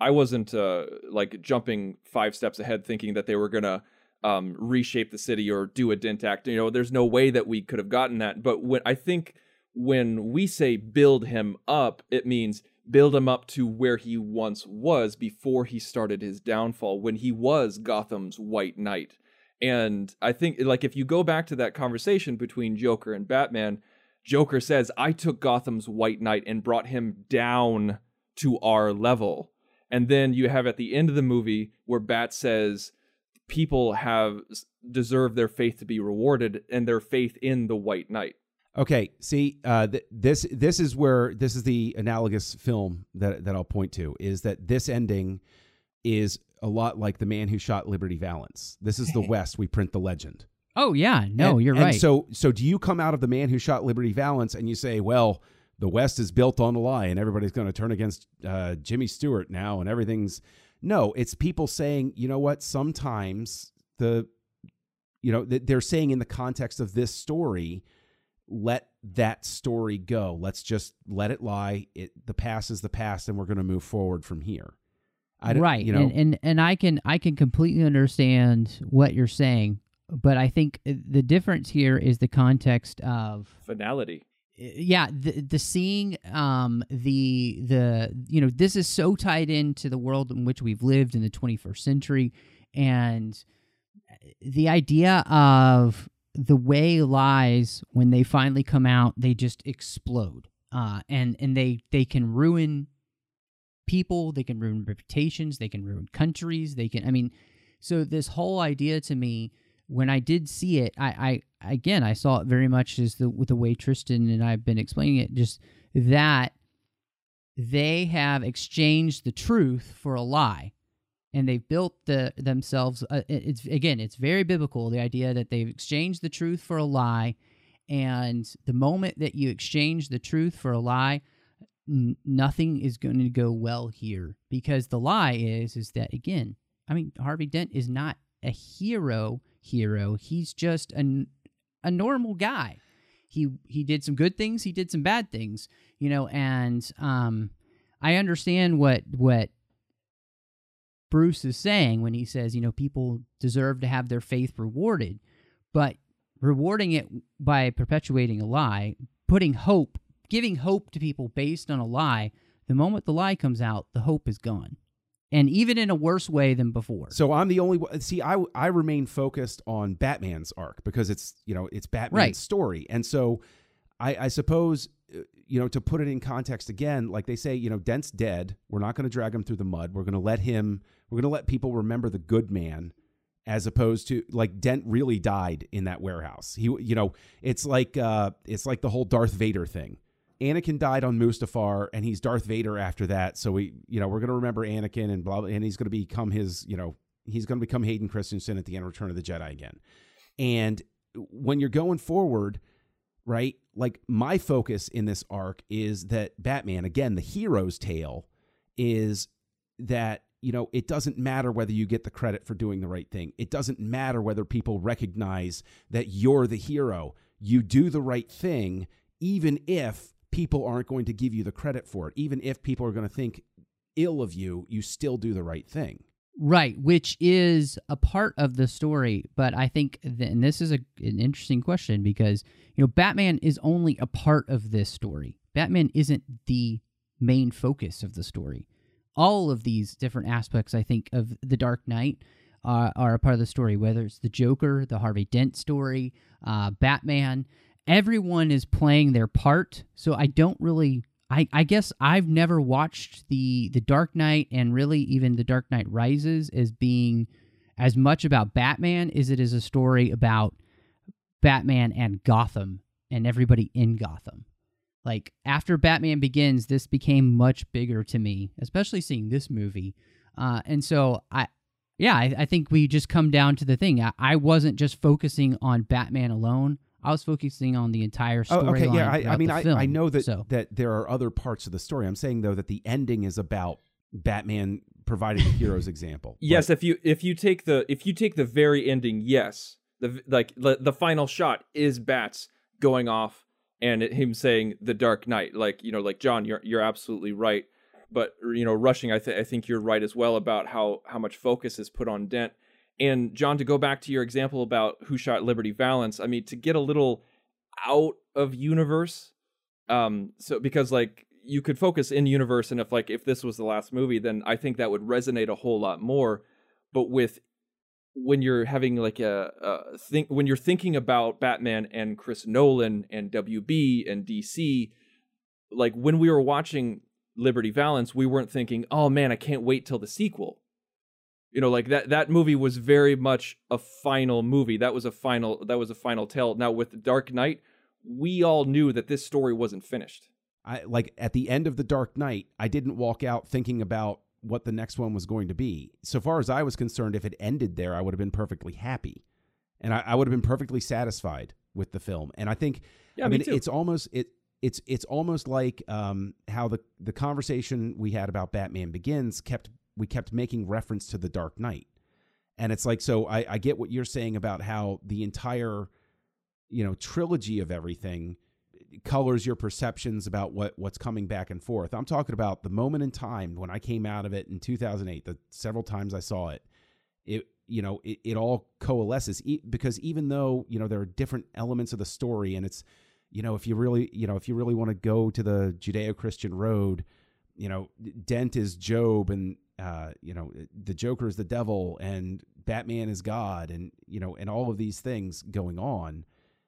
jumping 5 steps ahead, thinking that they were gonna reshape the city or do a Dent act. There's no way that we could have gotten that. But when we say build him up, it means build him up to where he once was before he started his downfall, when he was Gotham's White Knight. And I think, if you go back to that conversation between Joker and Batman, Joker says, I took Gotham's White Knight and brought him down to our level. And then you have at the end of the movie where Bat says, people deserve their faith to be rewarded, and their faith in the White Knight. Okay, see, this is the analogous film that I'll point to, is that this ending is a lot like The Man Who Shot Liberty Valance. This is the West. We print the legend. Oh yeah, no, you're right. So do you come out of The Man Who Shot Liberty Valance and you say, well, the West is built on a lie and everybody's going to turn against Jimmy Stewart now and everything's... No, it's people saying, you know what, sometimes they're saying in the context of this story, let that story go. Let's just let it lie. The past is the past, and we're going to move forward from here. Right. And I can completely understand what you're saying, but I think the difference here is the context of finality. Yeah, the seeing this is so tied into the world in which we've lived in the 21st century, and the idea of the way lies, when they finally come out, they just explode, and they can ruin people, they can ruin reputations, they can ruin countries, so this whole idea to me, when I did see it, I saw it very much as with the way Tristan and I have been explaining it, just that they have exchanged the truth for a lie, and they've built themselves. It's very biblical, the idea that they've exchanged the truth for a lie, and the moment that you exchange the truth for a lie, nothing is going to go well here, because the lie is that, again, Harvey Dent is not a hero. He's just a normal guy. He did some good things, he did some bad things, and I understand what Bruce is saying when he says, people deserve to have their faith rewarded, but rewarding it by perpetuating a lie, giving hope to people based on a lie, the moment the lie comes out, the hope is gone. And even in a worse way than before. So I'm the only one. See, I remain focused on Batman's arc because it's Batman's story. And so I suppose, to put it in context again, like they say, Dent's dead. We're not going to drag him through the mud. We're going to let people remember the good man, as opposed to, like, Dent really died in that warehouse. It's like the whole Darth Vader thing. Anakin died on Mustafar, and he's Darth Vader after that. So we're going to remember Anakin and blah, blah, and he's going to become he's going to become Hayden Christensen at the end of Return of the Jedi again. And when you're going forward, right, like, my focus in this arc is that Batman, again, the hero's tale is that, it doesn't matter whether you get the credit for doing the right thing. It doesn't matter whether people recognize that you're the hero. You do the right thing, even if people aren't going to give you the credit for it. Even if people are going to think ill of you, you still do the right thing. Right, which is a part of the story. But I think, and this is an interesting question, because, Batman is only a part of this story. Batman isn't the main focus of the story. All of these different aspects, I think, of The Dark Knight are a part of the story, whether it's the Joker, the Harvey Dent story, Batman. Everyone is playing their part, so I don't really... I guess I've never watched the Dark Knight, and really even The Dark Knight Rises, as being as much about Batman as it is a story about Batman and Gotham and everybody in Gotham. Like, after Batman Begins, this became much bigger to me, especially seeing this movie. And so I think we just come down to the thing. I wasn't just focusing on Batman alone. I was focusing on the entire storyline. Oh, okay, yeah. I know that there are other parts of the story. I'm saying, though, that the ending is about Batman providing the hero's example. Yes, if you take the very ending, yes, the final shot is Bats going off and him saying the Dark Knight. Like John, you're absolutely right. But Rushing, I think you're right as well about how much focus is put on Dent. And John, to go back to your example about Who Shot Liberty Valance, to get a little out of universe, because you could focus in universe, and if this was the last movie, then I think that would resonate a whole lot more. But when you're having when you're thinking about Batman and Chris Nolan and WB and DC, like when we were watching Liberty Valance, we weren't thinking, oh man, I can't wait till the sequel. You know, like that movie was very much a final movie. That was a final tale. Now with The Dark Knight, we all knew that this story wasn't finished. I like at the end of The Dark Knight, I didn't walk out thinking about what the next one was going to be. So far as I was concerned, if it ended there, I would have been perfectly happy. And I would have been perfectly satisfied with the film. And I think, me too. it's almost like how the conversation we had about Batman Begins we kept making reference to The Dark Knight. And it's like, so I get what you're saying about how the entire, trilogy of everything colors your perceptions about what's coming back and forth. I'm talking about the moment in time when I came out of it in 2008, the several times I saw it, it all coalesces because even though, there are different elements of the story, and it's, if you really want to go to the Judeo-Christian road, Dent is Job, and the Joker is the devil, and Batman is God, and and all of these things going on.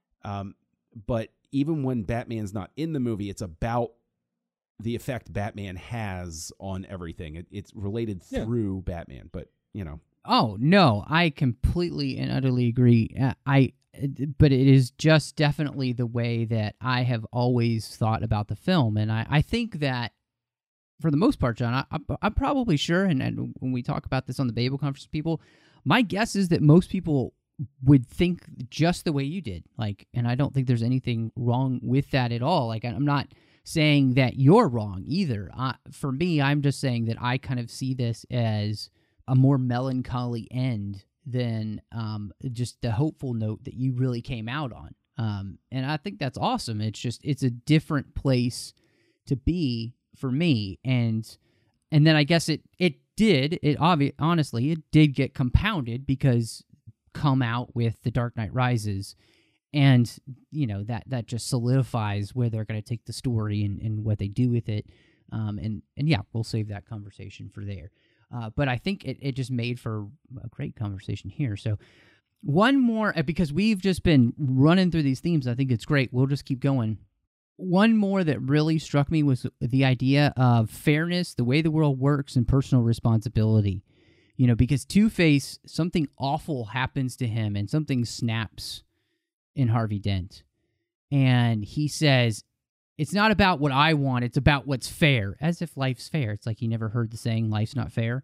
But even when Batman's not in the movie, it's about the effect Batman has on everything. It's related through Batman, but Oh no, I completely and utterly agree. But it is just definitely the way that I have always thought about the film, and I think that for the most part, John, I'm probably sure, and when we talk about this on the Babel Conference with people, my guess is that most people would think just the way you did. Like, and I don't think there's anything wrong with that at all. Like, I'm not saying that you're wrong either. For me, I'm just saying that I kind of see this as a more melancholy end than just the hopeful note that you really came out on. And I think that's awesome. It's a different place to be for me. And then I guess honestly, it did get compounded because come out with The Dark Knight Rises, and that just solidifies where they're going to take the story and what they do with it. And yeah, we'll save that conversation for there. But I think it just made for a great conversation here. So one more, because we've just been running through these themes. I think it's great. We'll just keep going. One more that really struck me was the idea of fairness, the way the world works, and personal responsibility. Because Two-Face, something awful happens to him and something snaps in Harvey Dent. And he says, it's not about what I want, it's about what's fair. As if life's fair. It's like he never heard the saying, life's not fair.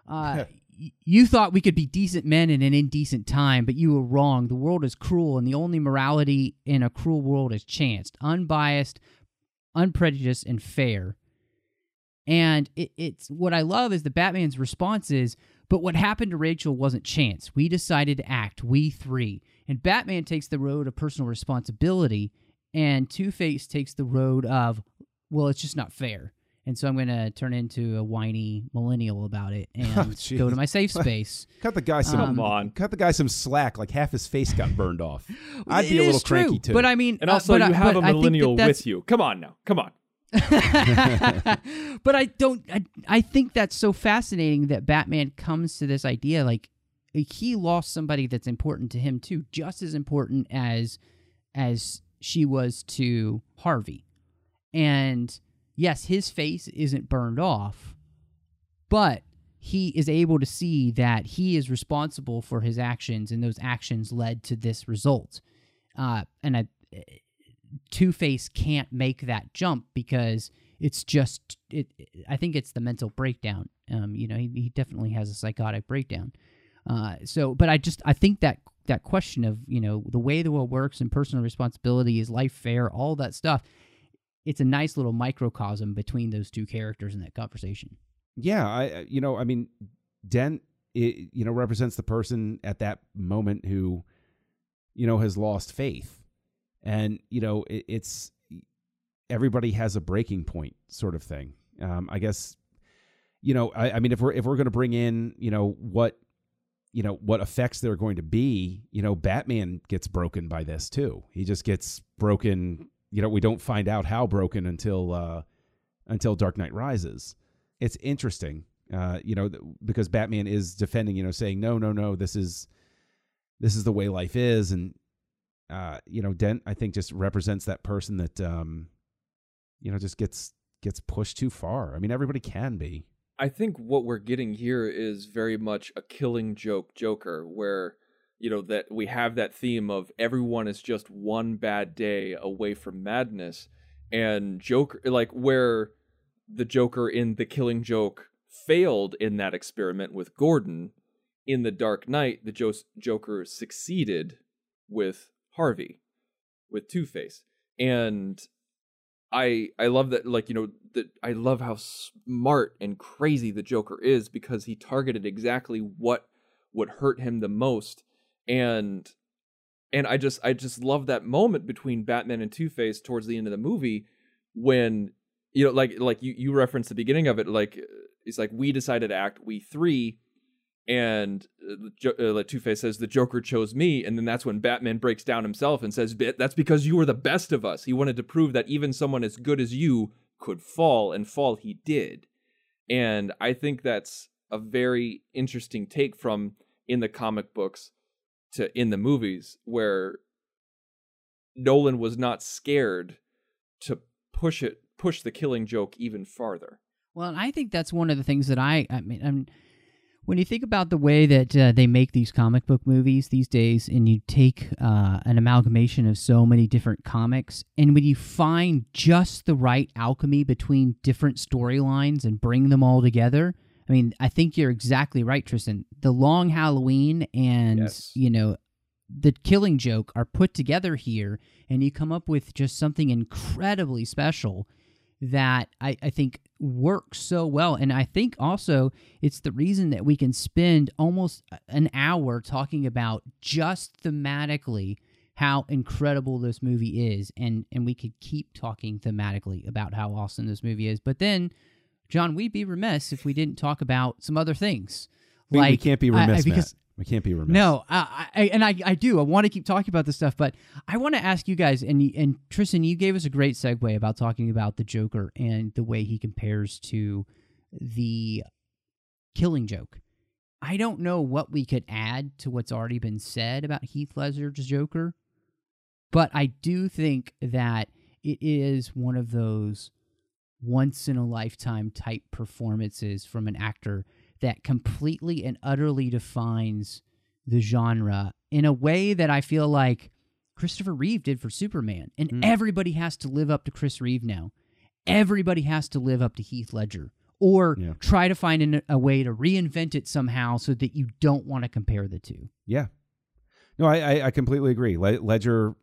You thought we could be decent men in an indecent time, but you were wrong. The world is cruel, and the only morality in a cruel world is chanced, unbiased, unprejudiced, and fair. And it's what I love is the Batman's response is, but what happened to Rachel wasn't chance. We decided to act, we three. And Batman takes the road of personal responsibility, and Two-Face takes the road of, well, it's just not fair. And so I'm going to turn into a whiny millennial about it and go to my safe space. Cut the guy some slack. Like half his face got burned off. I'd be a little cranky too. But I mean, and also you have a millennial with you. Come on now. Come on. But I think that's so fascinating that Batman comes to this idea, like he lost somebody that's important to him too, just as important as she was to Harvey. And yes, his face isn't burned off, but he is able to see that he is responsible for his actions, and those actions led to this result. Two-Face can't make that jump because it's just I think it's the mental breakdown. He definitely has a psychotic breakdown. But I think that question of the way the world works and personal responsibility, is life fair, all that stuff. It's a nice little microcosm between those two characters in that conversation. Yeah, Dent, represents the person at that moment who, has lost faith. And, it's everybody has a breaking point sort of thing. I guess, if we're going to bring in, what effects there are going to be, Batman gets broken by this too. He just gets broken. We don't find out how broken until Dark Knight Rises. It's interesting, because Batman is defending, saying, no, this is the way life is. And, Dent, I think, just represents that person that, just gets pushed too far. I mean, everybody can be. I think what we're getting here is very much a killing joke Joker, where, you know, that we have that theme of everyone is just one bad day away from madness, and Joker, like, where the Joker in The Killing Joke failed in that experiment with Gordon, in The Dark Knight, the Joker succeeded with Harvey, with Two-Face. And I love that, like, you know, that I love how smart and crazy the Joker is, because he targeted exactly what would hurt him the most. And I just love that moment between Batman and Two-Face towards the end of the movie, when, you know, like you referenced the beginning of it, like, it's like, we decided to act, we three, and Two-Face says, the Joker chose me, and then that's when Batman breaks down himself and says, that's because you were the best of us. He wanted to prove that even someone as good as you could fall, and fall he did. And I think that's a very interesting take from in the comic books to in the movies, where Nolan was not scared to push the Killing Joke even farther. Well, and I think that's one of the things that I mean, when you think about the way that they make these comic book movies these days, and you take an amalgamation of so many different comics, and when you find just the right alchemy between different storylines and bring them all together, I mean, I think you're exactly right, Tristan. The Long Halloween and, Yes. you know, The Killing Joke are put together here, and you come up with just something incredibly special that I think works so well. And I think also it's the reason that we can spend almost an hour talking about just thematically how incredible this movie is, and we could keep talking thematically about how awesome this movie is. But then, John, we'd be remiss if we didn't talk about some other things. We can't be remiss, because Matt. We can't be remiss. no, I do. I want to keep talking about this stuff, but I want to ask you guys, and Tristan, you gave us a great segue about talking about the Joker and the way he compares to the Killing Joke. I don't know what we could add to what's already been said about Heath Ledger's Joker, but I do think that it is one of those once-in-a-lifetime type performances from an actor that completely and utterly defines the genre in a way that I feel like Christopher Reeve did for Superman. And everybody has to live up to Chris Reeve now. Everybody has to live up to Heath Ledger, or try to find a way to reinvent it somehow so that you don't want to compare the two. Yeah. No, I completely agree. Ledger,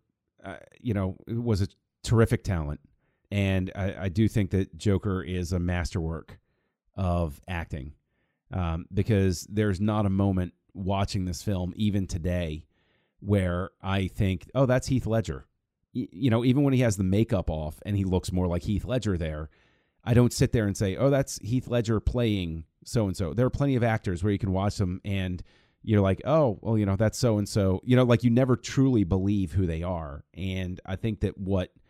was a terrific talent. And I do think that Joker is a masterwork of acting. Because there's not a moment watching this film, even today, where I think, oh, that's Heath Ledger. Even when he has the makeup off and he looks more like Heath Ledger there, I don't sit there and say, oh, that's Heath Ledger playing so-and-so. There are plenty of actors where you can watch them and you're like, oh, well, that's so-and-so. Like you never truly believe who they are. And I think that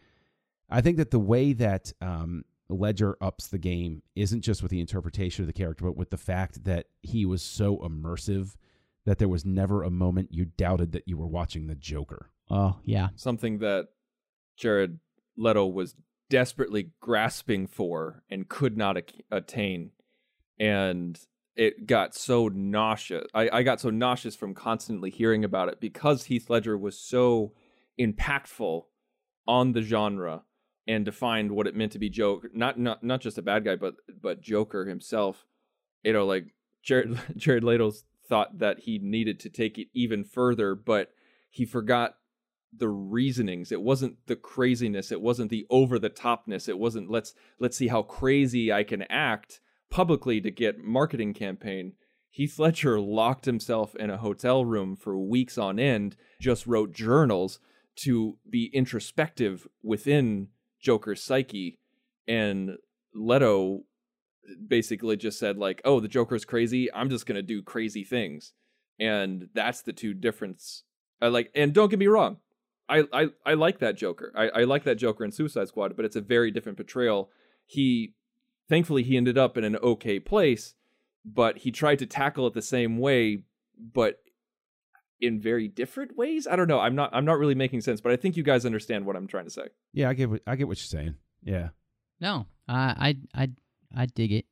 the way that Ledger ups the game isn't just with the interpretation of the character, but with the fact that he was so immersive that there was never a moment you doubted that you were watching the Joker. Oh, yeah. Something that Jared Leto was desperately grasping for and could not attain. And it got so nauseous. I got so nauseous from constantly hearing about it, because Heath Ledger was so impactful on the genre and defined what it meant to be Joker, not just a bad guy, but Joker himself. Like Jared Leto thought that he needed to take it even further, but he forgot the reasonings. It wasn't the craziness. It wasn't the over the topness. It wasn't let's see how crazy I can act publicly to get marketing campaign. Heath Ledger locked himself in a hotel room for weeks on end, just wrote journals to be introspective within Joker's psyche, and Leto basically just said, like, oh, the Joker's crazy, I'm just gonna do crazy things. And that's the two difference. And don't get me wrong, I like that Joker. I like that Joker in Suicide Squad, but it's a very different portrayal. Thankfully he ended up in an okay place, but he tried to tackle it the same way, but in very different ways. I don't know. I'm not really making sense, but I think you guys understand what I'm trying to say. Yeah, I get what you're saying. Yeah. No, I dig it.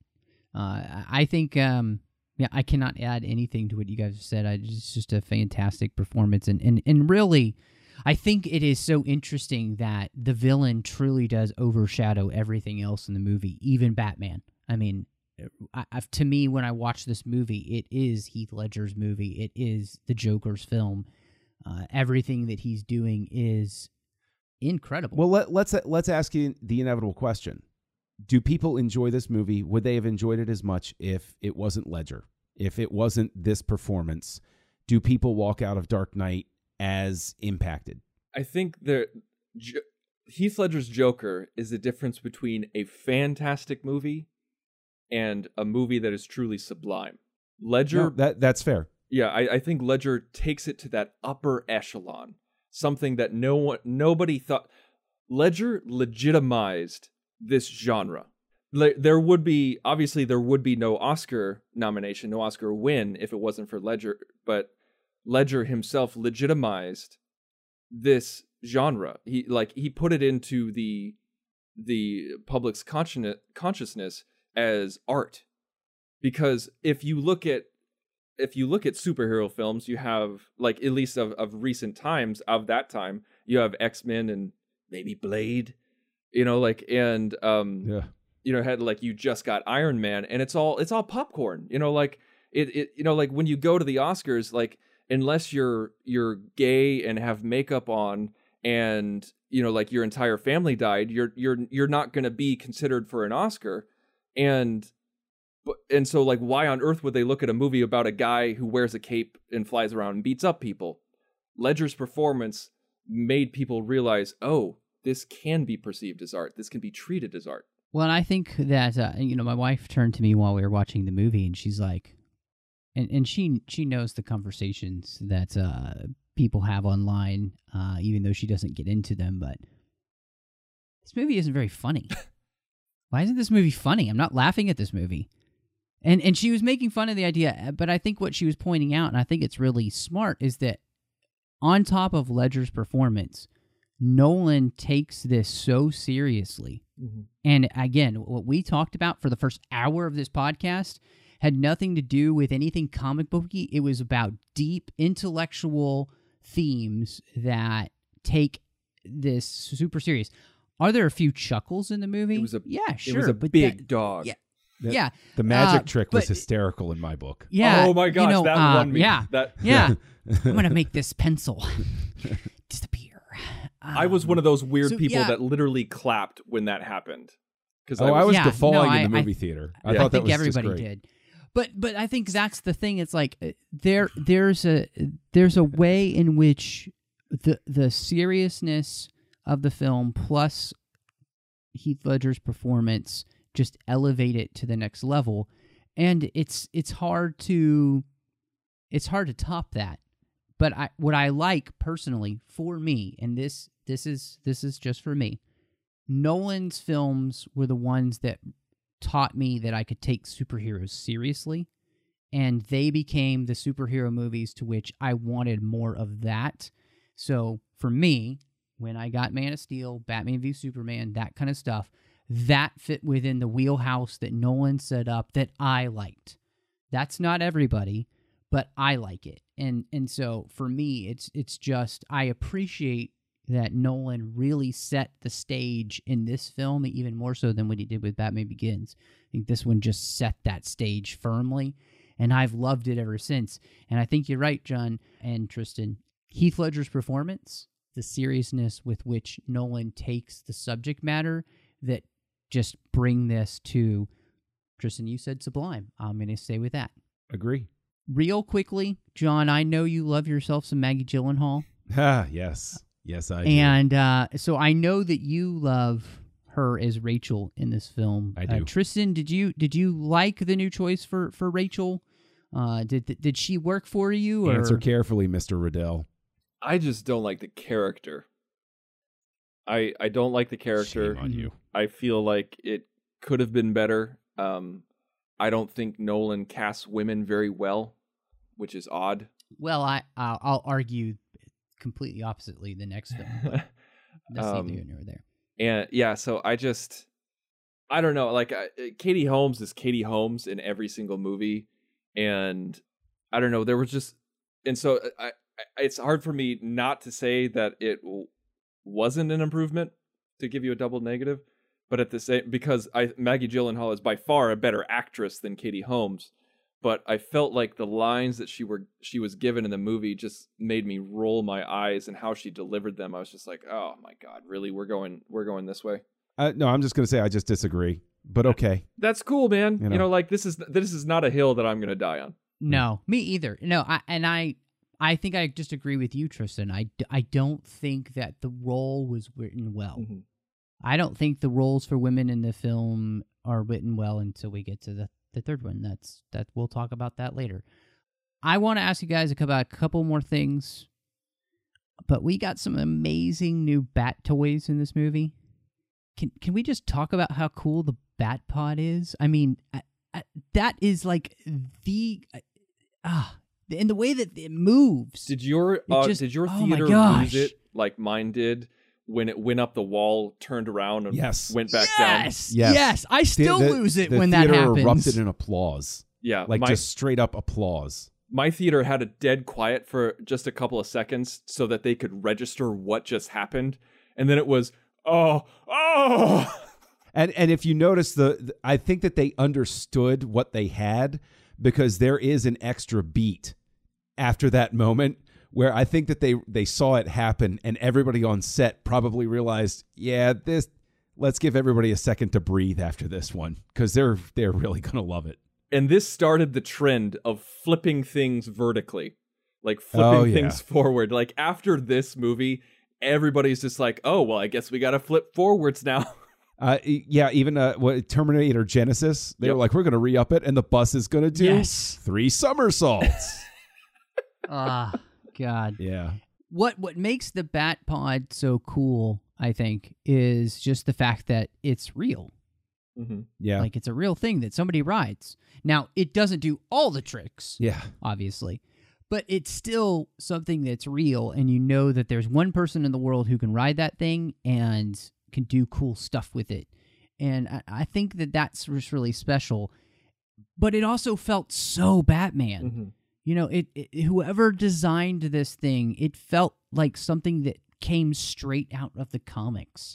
I think, I cannot add anything to what you guys have said. It's just a fantastic performance. And really, I think it is so interesting that the villain truly does overshadow everything else in the movie, even Batman. I mean, to me, when I watch this movie, it is Heath Ledger's movie. It is the Joker's film. Everything that he's doing is incredible. Well, let's ask you the inevitable question. Do people enjoy this movie? Would they have enjoyed it as much if it wasn't Ledger? If it wasn't this performance? Do people walk out of Dark Knight as impacted? I think Heath Ledger's Joker is the difference between a fantastic movie and a movie that is truly sublime. Ledger... No, that's fair. Yeah, I think Ledger takes it to that upper echelon. Something that nobody thought... Ledger legitimized this genre. There would be no Oscar nomination, no Oscar win if it wasn't for Ledger, but Ledger himself legitimized this genre. He put it into the public's consciousness as art. Because if you look at superhero films, you have, like, at least of recent times, of that time, you have X-Men and maybe Blade. Had like, you just got Iron Man, and it's all popcorn. Like when you go to the Oscars, like, unless you're gay and have makeup on, and like your entire family died, you're not going to be considered for an Oscar. And so, like, why on earth would they look at a movie about a guy who wears a cape and flies around and beats up people? Ledger's performance made people realize, oh, this can be perceived as art. This can be treated as art. Well, and I think that, my wife turned to me while we were watching the movie, and she's like, and she knows the conversations that people have online, even though she doesn't get into them, but this movie isn't very funny. Why isn't this movie funny? I'm not laughing at this movie. And she was making fun of the idea, but I think what she was pointing out, and I think it's really smart, is that on top of Ledger's performance, Nolan takes this so seriously. Mm-hmm. And again, what we talked about for the first hour of this podcast had nothing to do with anything comic booky. It was about deep intellectual themes that take this super serious. Are there a few chuckles in the movie? Yeah, sure. It was a big dog. Yeah. The magic trick was hysterical in my book. Yeah. Oh my gosh, that won me. Yeah. Yeah. I'm going to make this pencil disappear. I was one of those weird people that literally clapped when that happened. I was guffawing in the movie theater. I thought that was everybody just great. did. But I think that's the thing. It's like there's a way in which the seriousness of the film plus Heath Ledger's performance just elevate it to the next level, and it's hard to top that. But what I like personally for me, and this is just for me, Nolan's films were the ones that taught me that I could take superheroes seriously, and they became the superhero movies to which I wanted more of that. So for me, when I got Man of Steel, Batman v Superman, that kind of stuff, that fit within the wheelhouse that Nolan set up that I liked. That's not everybody, but I like it. And so for me, it's just, I appreciate that Nolan really set the stage in this film, even more so than what he did with Batman Begins. I think this one just set that stage firmly, and I've loved it ever since. And I think you're right, John and Tristan. Heath Ledger's performance, the seriousness with which Nolan takes the subject matter that just bring this to, Tristan, you said sublime. I'm going to stay with that. Agree. Real quickly, John, I know you love yourself some Maggie Gyllenhaal. Yes. Yes, I do. And so I know that you love her as Rachel in this film. I do. Tristan, did you like the new choice for Rachel? Did she work for you? Or? Answer carefully, Mr. Riddell. I just don't like the character. I don't like the character. Shame on you. I feel like it could have been better. I don't think Nolan casts women very well, which is odd. Well, I'll argue completely oppositely the next film. But that's neither here nor there. And yeah, so I just I don't know. Like Katie Holmes is Katie Holmes in every single movie, and I don't know. There was just, and so it's hard for me not to say that it wasn't an improvement to give you a double negative, but at the same, because Maggie Gyllenhaal is by far a better actress than Katie Holmes, but I felt like the lines that she was given in the movie just made me roll my eyes, and how she delivered them. I was just like, oh my God, really? We're going this way. No, I'm just going to say I just disagree, but okay. That's cool, man. You know, like this is not a hill that I'm going to die on. No, me either. No, I think I just agree with you, Tristan. I don't think that the role was written well. Mm-hmm. I don't think the roles for women in the film are written well until we get to the third one. That we'll talk about that later. I want to ask you guys about a couple more things, but we got some amazing new Bat toys in this movie. Can we just talk about how cool the Bat Pod is? I mean, that is like in the way that it moves. Did your theater lose it like mine did when it went up the wall, turned around, and went back down? Yes. I still lose it when that happens. The theater erupted in applause. Yeah, like just straight up applause. My theater had a dead quiet for just a couple of seconds so that they could register what just happened, and then it was oh. And if you notice, I think that they understood what they had, because there is an extra beat after that moment where I think that they saw it happen, and everybody on set probably realized, let's give everybody a second to breathe after this one, because they're really going to love it. And this started the trend of flipping things vertically, like flipping things forward. Like after this movie, everybody's just like, oh, well, I guess we got to flip forwards now. Even Terminator Genesis, they were like, we're going to re-up it, and the bus is going to do 3 somersaults. God. Yeah. What makes the Bat Pod so cool, I think, is just the fact that it's real. Mm-hmm. Yeah. Like it's a real thing that somebody rides. Now, it doesn't do all the tricks. Yeah. Obviously. But it's still something that's real, and you know that there's one person in the world who can ride that thing and can do cool stuff with it. And I think that that's just really special. But it also felt so Batman. Mm-hmm. You know, whoever designed this thing, it felt like something that came straight out of the comics.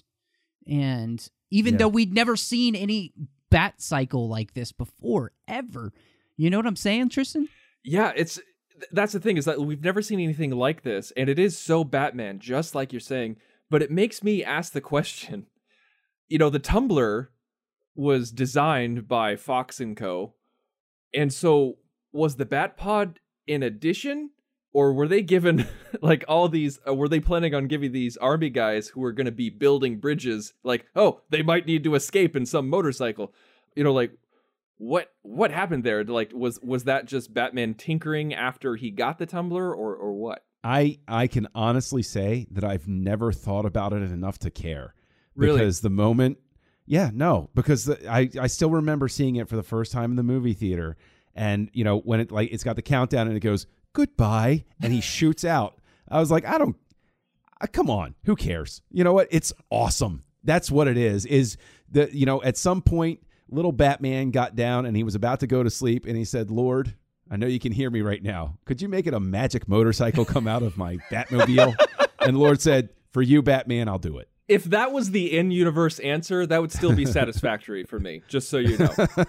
And even though we'd never seen any Bat cycle like this before, ever. You know what I'm saying, Tristan? Yeah, that's the thing, is that we've never seen anything like this, and it is so Batman, just like you're saying. But it makes me ask the question, you know, the Tumbler was designed by Fox & Co. And so was the Bat Pod in addition, or were they given like all these, were they planning on giving these army guys who were going to be building bridges, like, oh, they might need to escape in some motorcycle, you know, like what happened there? Like, was that just Batman tinkering after he got the Tumbler, or what? I can honestly say that I've never thought about it enough to care. Really? Because the moment, because I still remember seeing it for the first time in the movie theater, and you know when it's got the countdown and it goes goodbye and he shoots out. I was like, come on, who cares? You know what? It's awesome. That's what it is. Is that, you know, at some point, little Batman got down and he was about to go to sleep, and he said, Lord, I know you can hear me right now. Could you make it a magic motorcycle come out of my Batmobile? And the Lord said, for you, Batman, I'll do it. If that was the in-universe answer, that would still be satisfactory for me, just so you know.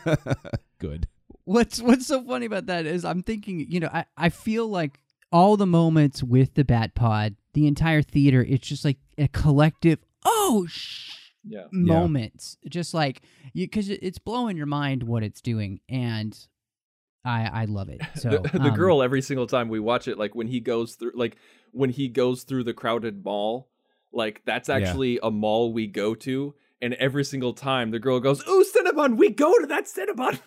Good. What's so funny about that is I'm thinking, you know, I feel like all the moments with the Bat Pod, the entire theater, it's just like a collective, moments. Just like, because it's blowing your mind what it's doing, and I love it. So the girl, every single time we watch it, like when he goes through the crowded mall, like that's actually a mall we go to, and every single time the girl goes, "Ooh, Cinnabon, we go to that Cinnabon."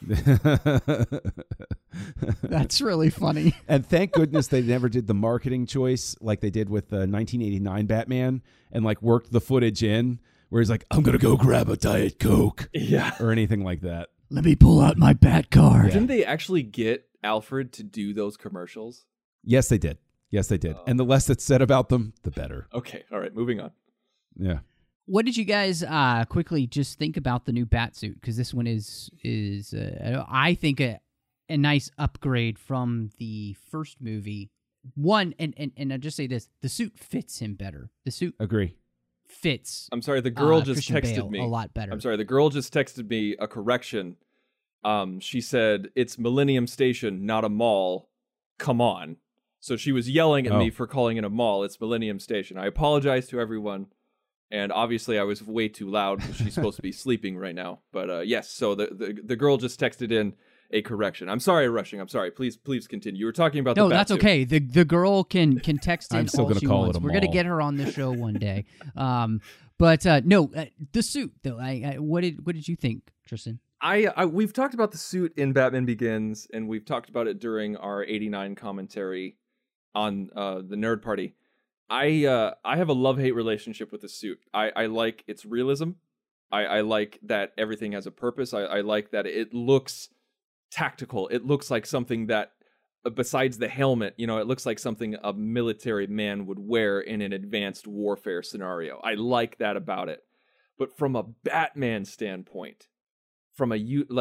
That's really funny. And thank goodness they never did the marketing choice like they did with the 1989 Batman, and like worked the footage in where he's like, "I'm gonna go grab a Diet Coke," or anything like that. Let me pull out my Bat card. Didn't they actually get Alfred to do those commercials? Yes, they did. And the less that's said about them, the better. Okay, all right, moving on. Yeah. What did you guys quickly just think about the new Batsuit? Because this one is I think a nice upgrade from the first movie. One, and I'll just say this: the suit fits him better. The suit Agree. fits. I'm sorry, the girl just Christian texted Bale me a lot better. I'm sorry, the girl just texted me a correction. She said it's Millennium Station, not a mall. Come on. So she was yelling at me for calling it a mall. It's Millennium Station. I apologize to everyone. And obviously I was way too loud because she's supposed to be sleeping right now. But yes, so the girl just texted in a correction. I'm sorry, Rushing. I'm sorry. Please continue. You were talking about no, the that's Batsuit. okay. The girl can text in I'm still all gonna she call wants. it a We're gonna mall. get her on the show one day. But the suit though. What did you think, Tristan? We've talked about the suit in Batman Begins, and we've talked about it during our 89 commentary on the Nerd Party. I have a love-hate relationship with the suit. I like its realism. I like that everything has a purpose. I like that it looks tactical. It looks like something that, besides the helmet, it looks like something a military man would wear in an advanced warfare scenario. I like that about it. But from a Batman standpoint, from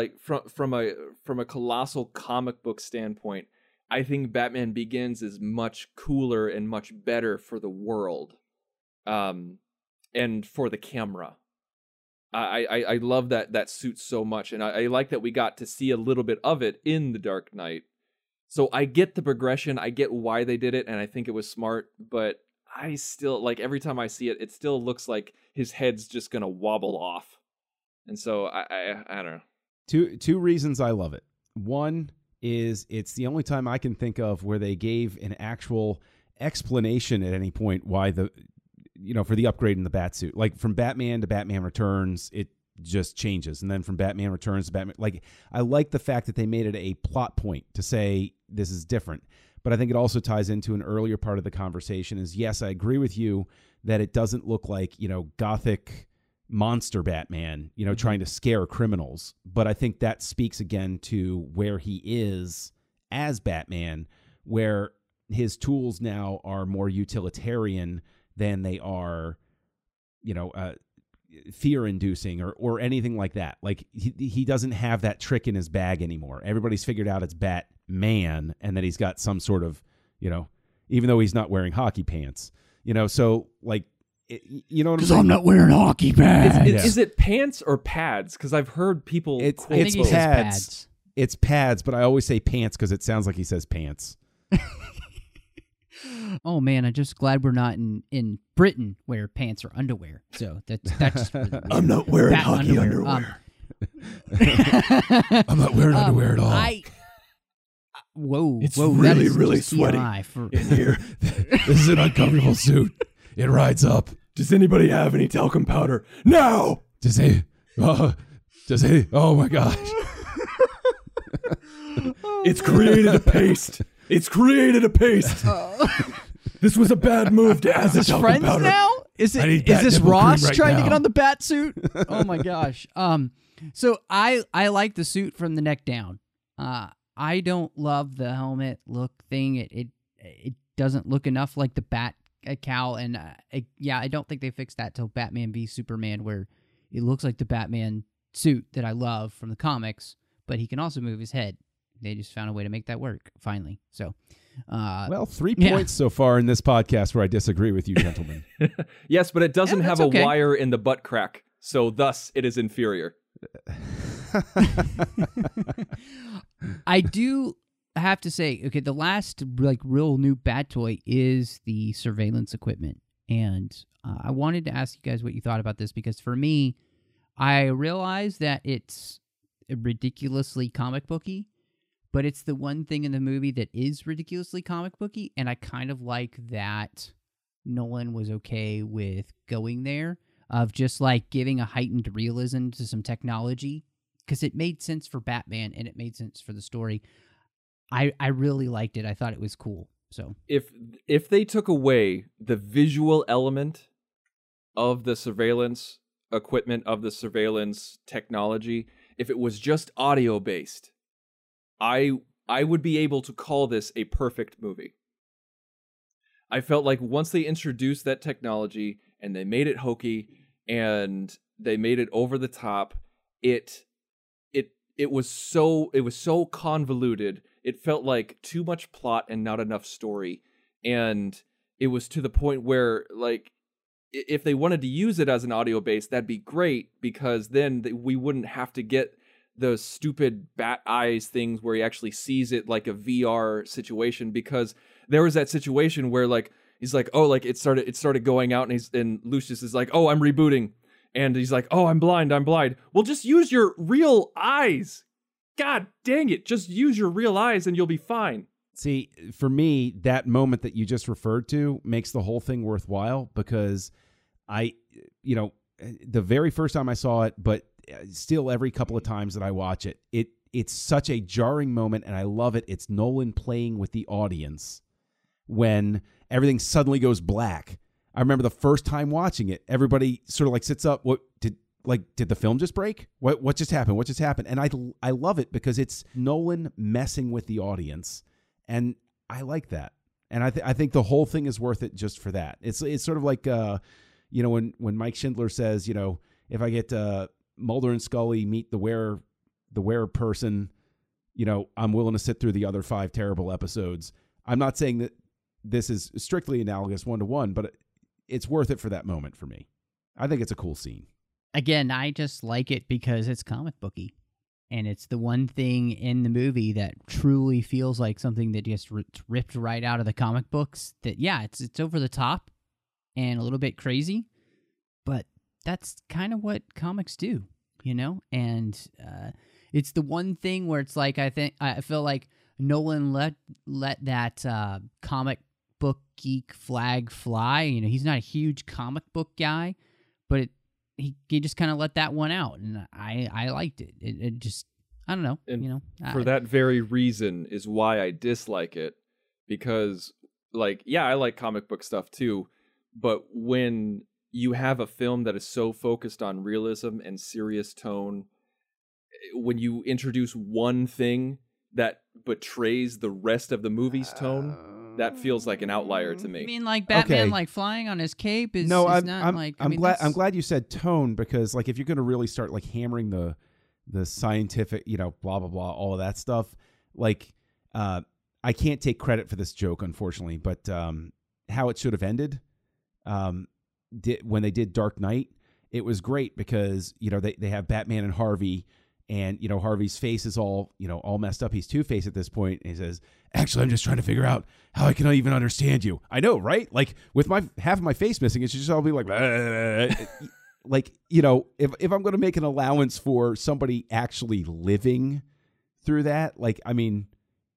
a colossal comic book standpoint, I think Batman Begins is much cooler and much better for the world, and for the camera. I love that suit so much, and I like that we got to see a little bit of it in The Dark Knight. So I get the progression, I get why they did it, and I think it was smart, but I still, like, every time I see it, it still looks like his head's just gonna wobble off. And so I don't know. Two reasons I love it. One is it's the only time I can think of where they gave an actual explanation at any point why for the upgrade in the Batsuit. Like from Batman to Batman Returns, it just changes. And then from Batman Returns to Batman, like, I like the fact that they made it a plot point to say this is different. But I think it also ties into an earlier part of the conversation is, yes, I agree with you that it doesn't look like, gothic monster Batman, trying to scare criminals. But I think that speaks again to where he is as Batman, where his tools now are more utilitarian than they are, fear-inducing or anything like that. Like, he doesn't have that trick in his bag anymore. Everybody's figured out it's Batman, and that he's got some sort of, even though he's not wearing hockey pants, so, like, because I'm not wearing hockey pads. Is it pants or pads? Because I've heard people. It's pads. pads. It's pads, but I always say pants because it sounds like he says pants. Oh man, I'm just glad we're not in Britain where pants are underwear. So that's just really weird. I'm not wearing hockey underwear. I'm not wearing underwear at all. It's really, really sweaty in here. This is an uncomfortable suit. It rides up. Does anybody have any talcum powder? No! Does he? Oh my gosh. It's created a paste. This was a bad move to add the talcum friends powder. now? Is this Ross trying to get on the bat suit? Oh my gosh. So I like the suit from the neck down. I don't love the helmet look thing. It doesn't look enough like the bat cowl, and I don't think they fixed that till Batman v Superman, where it looks like the Batman suit that I love from the comics, but he can also move his head. They just found a way to make that work finally. So, 3 points so far in this podcast where I disagree with you, gentlemen. Yes, but it doesn't have okay. a wire in the butt crack, so thus it is inferior. I do have to say, okay, the last real new Bat toy is the surveillance equipment, and I wanted to ask you guys what you thought about this, because for me, I realize that it's ridiculously comic booky, but it's the one thing in the movie that is ridiculously comic booky, and I kind of like that Nolan was okay with going there, of just like giving a heightened realism to some technology, because it made sense for Batman and it made sense for the story. I really liked it. I thought it was cool. So if they took away the visual element of the surveillance equipment, of the surveillance technology, if it was just audio based, I would be able to call this a perfect movie. I felt like once they introduced that technology and they made it hokey and they made it over the top. It was so convoluted. It felt like too much plot and not enough story, and it was to the point where, like, if they wanted to use it as an audio base, that'd be great, because then we wouldn't have to get those stupid bat eyes things where he actually sees it like a VR situation. Because there was that situation where, like, he's like, oh, like it started going out, and Lucius is like, oh, I'm rebooting. And he's like, oh, I'm blind. Well, just use your real eyes. God dang it. Just use your real eyes and you'll be fine. See, for me, that moment that you just referred to makes the whole thing worthwhile, because the very first time I saw it, but still every couple of times that I watch it, it's such a jarring moment, and I love it. It's Nolan playing with the audience when everything suddenly goes black. I remember the first time watching it, everybody sort of like sits up. Did the film just break? What just happened? And I love it because it's Nolan messing with the audience, and I like that. And I think the whole thing is worth it just for that. It's sort of like when Mike Schindler says, if I get Mulder and Scully meet the wearer person, I'm willing to sit through the other 5 terrible episodes. I'm not saying that this is strictly analogous 1-to-1, but it's worth it for that moment for me. I think it's a cool scene. Again, I just like it because it's comic booky. And it's the one thing in the movie that truly feels like something that just ripped right out of the comic books. That, yeah, it's over the top and a little bit crazy, but that's kind of what comics do, And it's the one thing where it's like, I feel like Nolan let that comic book geek flag fly. He's not a huge comic book guy, but he just kind of let that one out, and I liked it. It just, I don't know, and for that very reason is why I dislike it, because, like, yeah, I like comic book stuff too, but when you have a film that is so focused on realism and serious tone, when you introduce one thing that betrays the rest of the movie's tone, that feels like an outlier to me. I mean, like Batman, like flying on his cape is I'm not like. I'm glad you said tone, because, like, if you're going to really start like hammering the scientific, blah blah blah, all of that stuff, like, I can't take credit for this joke, unfortunately, but how it should have ended, when they did Dark Knight, it was great because they have Batman and Harvey. And, Harvey's face is all messed up. He's Two-Face at this point. And he says, actually, I'm just trying to figure out how I can even understand you. I know, right? Like, with half of my face missing, it should just all be like, like, if I'm going to make an allowance for somebody actually living through that, like, I mean,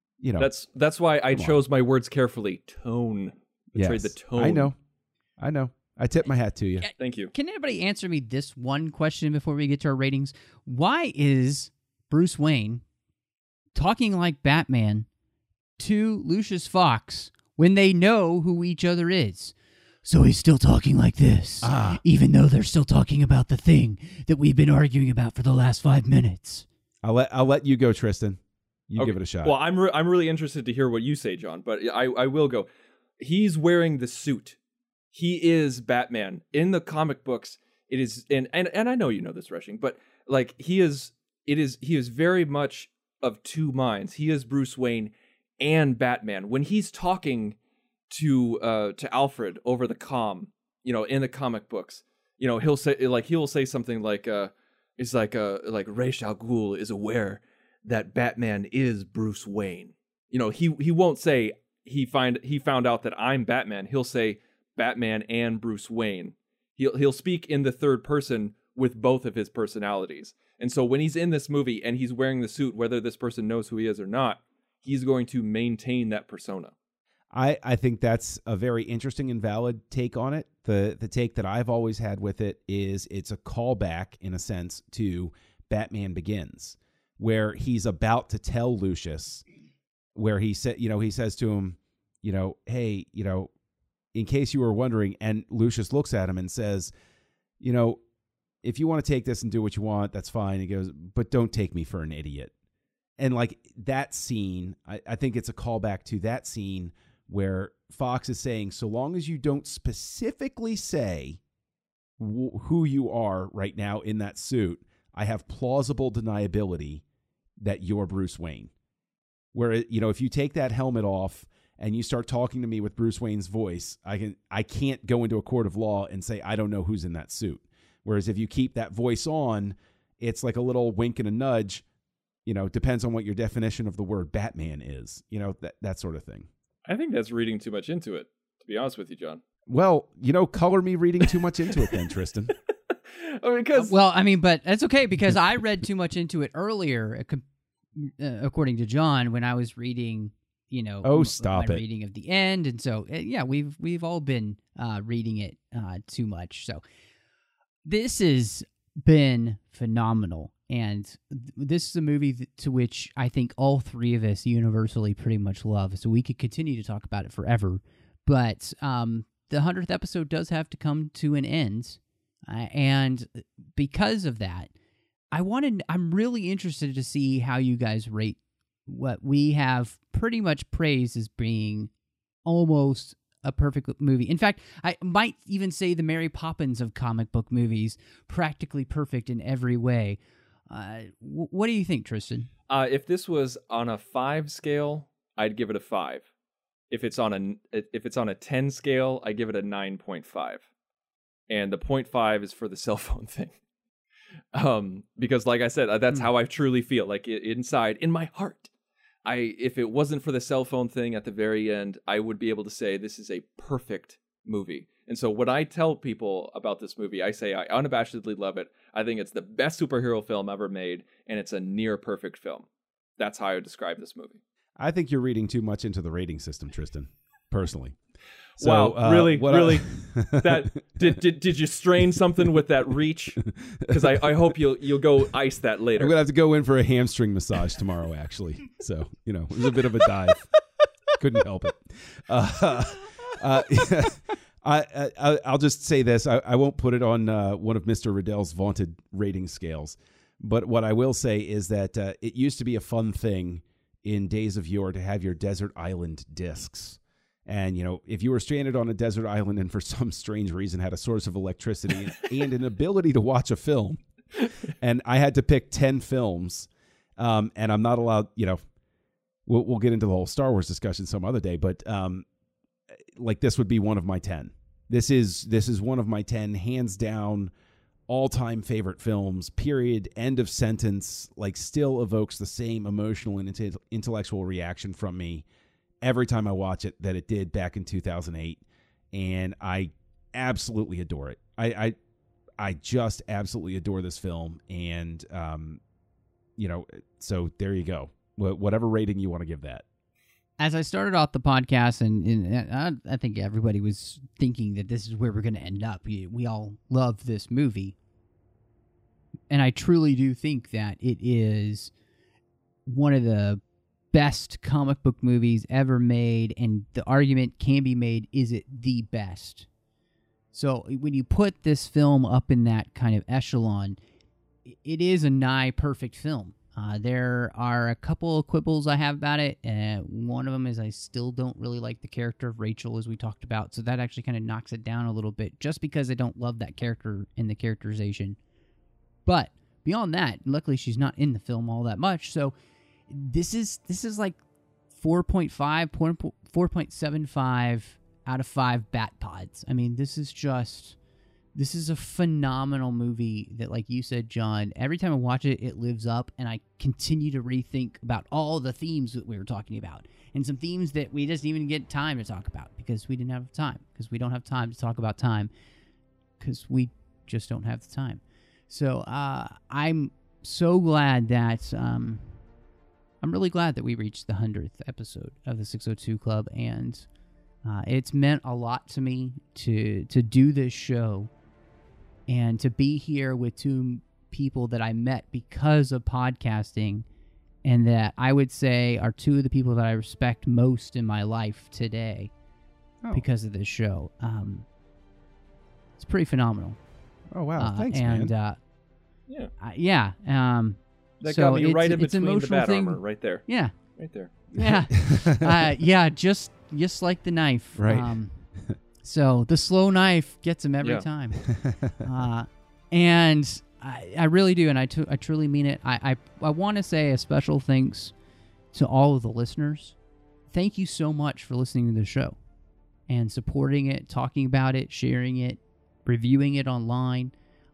That's why I chose my words carefully. Tone. Betrayed the tone. I know. I tip my hat to you. Thank you. Can anybody answer me this one question before we get to our ratings? Why is Bruce Wayne talking like Batman to Lucius Fox when they know who each other is? So he's still talking like this, even though they're still talking about the thing that we've been arguing about for the last 5 minutes. I'll let you go, Tristan. You give it a shot. Well, I'm really interested to hear what you say, John, but I will go. He's wearing the suit. He is Batman. In the comic books, it is, and I know you know this, Rushing, but like he is very much of two minds. He is Bruce Wayne and Batman. When he's talking to Alfred over the comm, in the comic books, he'll say something like it's like Ra's al Ghul is aware that Batman is Bruce Wayne. He won't say he found out that I'm Batman. He'll say Batman and Bruce Wayne. He'll speak in the third person with both of his personalities. And so when he's in this movie and he's wearing the suit, whether this person knows who he is or not, he's going to maintain that persona. I think that's a very interesting and valid take on it. The take that I've always had with it is it's a callback, in a sense, to Batman Begins, where he's about to tell Lucius, where he says to him, hey, in case you were wondering, and Lucius looks at him and says, if you want to take this and do what you want, that's fine. He goes, but don't take me for an idiot. And like that scene, I think it's a callback to that scene where Fox is saying, so long as you don't specifically say who you are right now in that suit, I have plausible deniability that you're Bruce Wayne. Where, if you take that helmet off and you start talking to me with Bruce Wayne's voice, I can't go into a court of law and say I don't know who's in that suit. Whereas if you keep that voice on, it's like a little wink and a nudge. Depends on what your definition of the word Batman is. That sort of thing. I think that's reading too much into it, to be honest with you, John. Well, color me reading too much into it then, Tristan. But that's okay because I read too much into it earlier, according to John, when I was reading, stop my it. reading of the end. And so, we've all been reading it too much. So this has been phenomenal. And this is a movie to which I think all three of us universally pretty much love. So we could continue to talk about it forever. But the 100th episode does have to come to an end. And because of that, I'm really interested to see how you guys rate what we have pretty much praised as being almost a perfect movie. In fact, I might even say the Mary Poppins of comic book movies, practically perfect in every way. What do you think, Tristan? If this was on a 5 scale, I'd give it a 5. If it's on a 10 scale, I give it a 9.5. And the 0.5 is for the cell phone thing. Because like I said, that's how I truly feel. Like inside, in my heart, if it wasn't for the cell phone thing at the very end, I would be able to say this is a perfect movie. And so when I tell people about this movie, I say I unabashedly love it. I think it's the best superhero film ever made, and it's a near perfect film. That's how I would describe this movie. I think you're reading too much into the rating system, Tristan, personally. So, wow, really? That did you strain something with that reach? Because I hope you'll go ice that later. I'm gonna have to go in for a hamstring massage tomorrow, actually. So it was a bit of a dive. Couldn't help it. I'll just say this. I won't put it on one of Mr. Riddell's vaunted rating scales, but what I will say is that it used to be a fun thing in days of yore to have your desert island discs. And, if you were stranded on a desert island and for some strange reason had a source of electricity and an ability to watch a film, and I had to pick 10 films, and I'm not allowed, we'll get into the whole Star Wars discussion some other day, but this would be one of my 10. This is one of my 10 hands down all-time favorite films, period, end of sentence, still evokes the same emotional and intellectual reaction from me every time I watch it that it did back in 2008, and I absolutely adore it. I just absolutely adore this film, and so there you go. Whatever rating you want to give that. As I started off the podcast, and I think everybody was thinking that this is where we're going to end up. We all love this movie, and I truly do think that it is one of the best comic book movies ever made, and the argument can be made, is it the best? So when you put this film up in that kind of echelon, it is a nigh perfect film. There are a couple of quibbles I have about it. One of them is I still don't really like the character of Rachel, as we talked about, so that actually kind of knocks it down a little bit, just because I don't love that character and the characterization. But beyond that, luckily she's not in the film all that much, so This is like 4.5, 4.75 out of 5 bat pods. I mean, this is a phenomenal movie that, like you said, John, every time I watch it, it lives up, and I continue to rethink about all the themes that we were talking about, and some themes that we just didn't even get time to talk about because we didn't have time, because we don't have time to talk about time, because we just don't have the time. So I'm so glad that... I'm really glad that we reached the 100th episode of the 602 Club, and it's meant a lot to me to do this show and to be here with two people that I met because of podcasting, and that I would say are two of the people that I respect most in my life today because of this show. It's pretty phenomenal. Oh, wow. Thanks, man. Yeah. That so got me right in it's between the bat thing. armor, right there. Yeah. Right there. Yeah. Yeah, just like the knife. Right. So the slow knife gets him every Yeah. time. And I really do, and I truly mean it. I want to say a special thanks to all of the listeners. Thank you so much for listening to the show and supporting it, talking about it, sharing it, reviewing it online.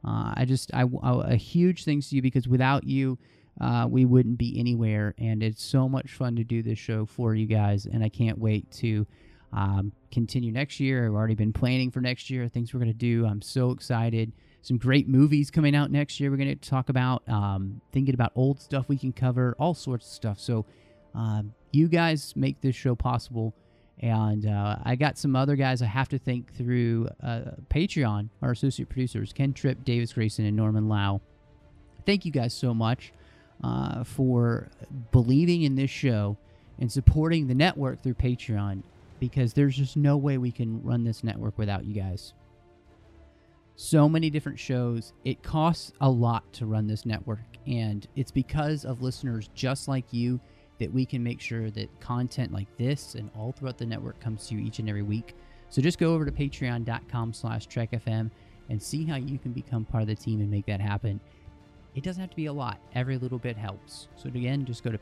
A huge thanks to you, because without you, we wouldn't be anywhere, and it's so much fun to do this show for you guys, and I can't wait to continue next year. I've already been planning for next year, things we're going to do. I'm so excited. Some great movies coming out next year we're going to talk about, thinking about old stuff we can cover, all sorts of stuff. So you guys make this show possible, and I got some other guys I have to thank through Patreon, our associate producers, Ken Tripp, Davis Grayson, and Norman Lau. Thank you guys so much for believing in this show and supporting the network through Patreon, because there's just no way we can run this network without you guys. So many different shows. It costs a lot to run this network, and it's because of listeners just like you that we can make sure that content like this and all throughout the network comes to you each and every week. So just go over to patreon.com/TrekFM and see how you can become part of the team and make that happen. It doesn't have to be a lot. Every little bit helps. So again, just go to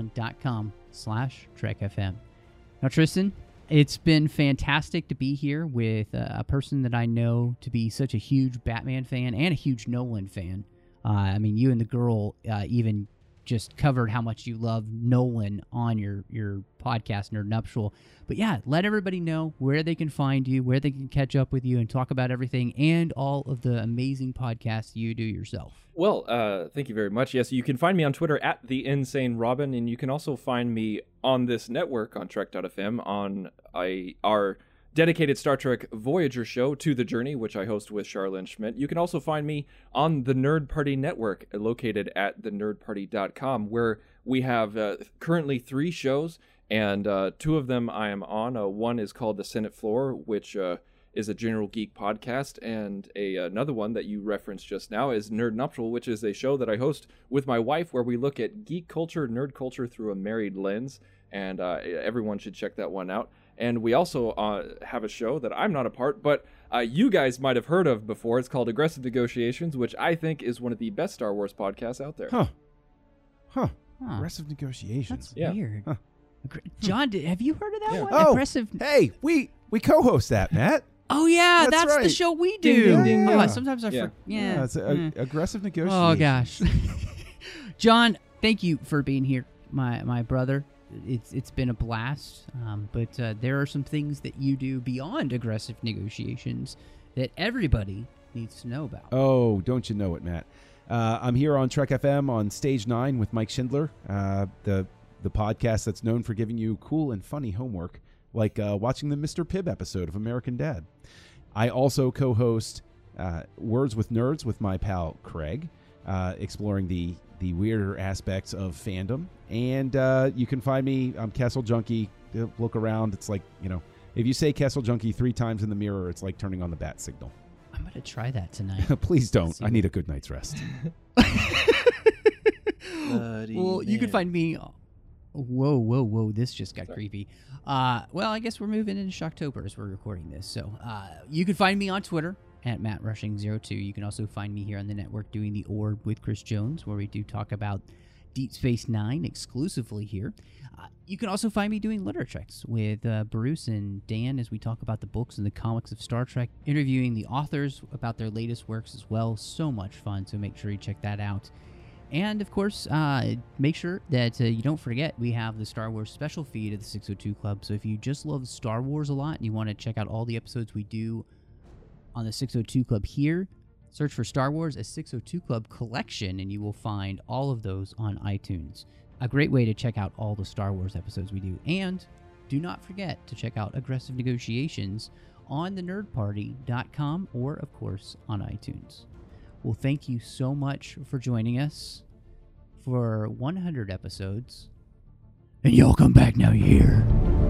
patreon.com/TrekFM. Now, Tristan, it's been fantastic to be here with a person that I know to be such a huge Batman fan and a huge Nolan fan. I mean, you and the girl even just covered how much you love Nolan on your podcast, Nerd Nuptial. But yeah, let everybody know where they can find you, where they can catch up with you and talk about everything and all of the amazing podcasts you do yourself. Well, thank you very much. Yes, you can find me on Twitter at @TheInsaneRobin, and you can also find me on this network on Trek.fm on our dedicated Star Trek Voyager show, To the Journey, which I host with Charlene Schmidt. You can also find me on the Nerd Party Network, located at thenerdparty.com, where we have currently 3 shows, and 2 of them I am on. One is called The Senate Floor, which is a general geek podcast, and another one that you referenced just now is Nerd Nuptial, which is a show that I host with my wife, where we look at geek culture, nerd culture through a married lens, and everyone should check that one out. And we also have a show that I'm not a part, but you guys might have heard of before. It's called Aggressive Negotiations, which I think is one of the best Star Wars podcasts out there. Huh. Aggressive Negotiations. That's weird. Huh. John, have you heard of that one? Oh, Aggressive. Hey, we co-host that, Matt. Oh yeah, that's right. the show we do. Ding, ding, ding. Oh, sometimes I forget. Yeah. It's Aggressive Negotiations. Oh gosh. John, thank you for being here, my brother. It's been a blast, but there are some things that you do beyond Aggressive Negotiations that everybody needs to know about. Oh, don't you know it, Matt? I'm here on Trek FM on Stage 9 with Mike Schindler, the podcast that's known for giving you cool and funny homework, like watching the Mr. Pibb episode of American Dad. I also co-host Words with Nerds with my pal Craig, exploring the weirder aspects of fandom. And you can find me, I'm Kessel Junkie. Look around. It's like, if you say Kessel Junkie 3 times in the mirror, it's like turning on the bat signal. I'm going to try that tonight. Please don't. I need a good night's rest. Well, you can find me... Whoa. This just got creepy. Well, I guess we're moving into Shocktober as we're recording this. So you can find me on Twitter at MattRushing02. You can also find me here on the network doing The Orb with Chris Jones, where we do talk about Deep Space Nine exclusively here. You can also find me doing Literature Treks with Bruce and Dan as we talk about the books and the comics of Star Trek, interviewing the authors about their latest works as well. So much fun, so make sure you check that out. And, of course, make sure that you don't forget we have the Star Wars special feed of the 602 Club. So if you just love Star Wars a lot and you want to check out all the episodes we do on the 602 Club here, search for Star Wars a 602 Club collection, and you will find all of those on iTunes. A great way to check out all the Star Wars episodes we do. And do not forget to check out Aggressive Negotiations on thenerdparty.com or, of course, on iTunes. Well, thank you so much for joining us for 100 episodes. And y'all come back now, you hear?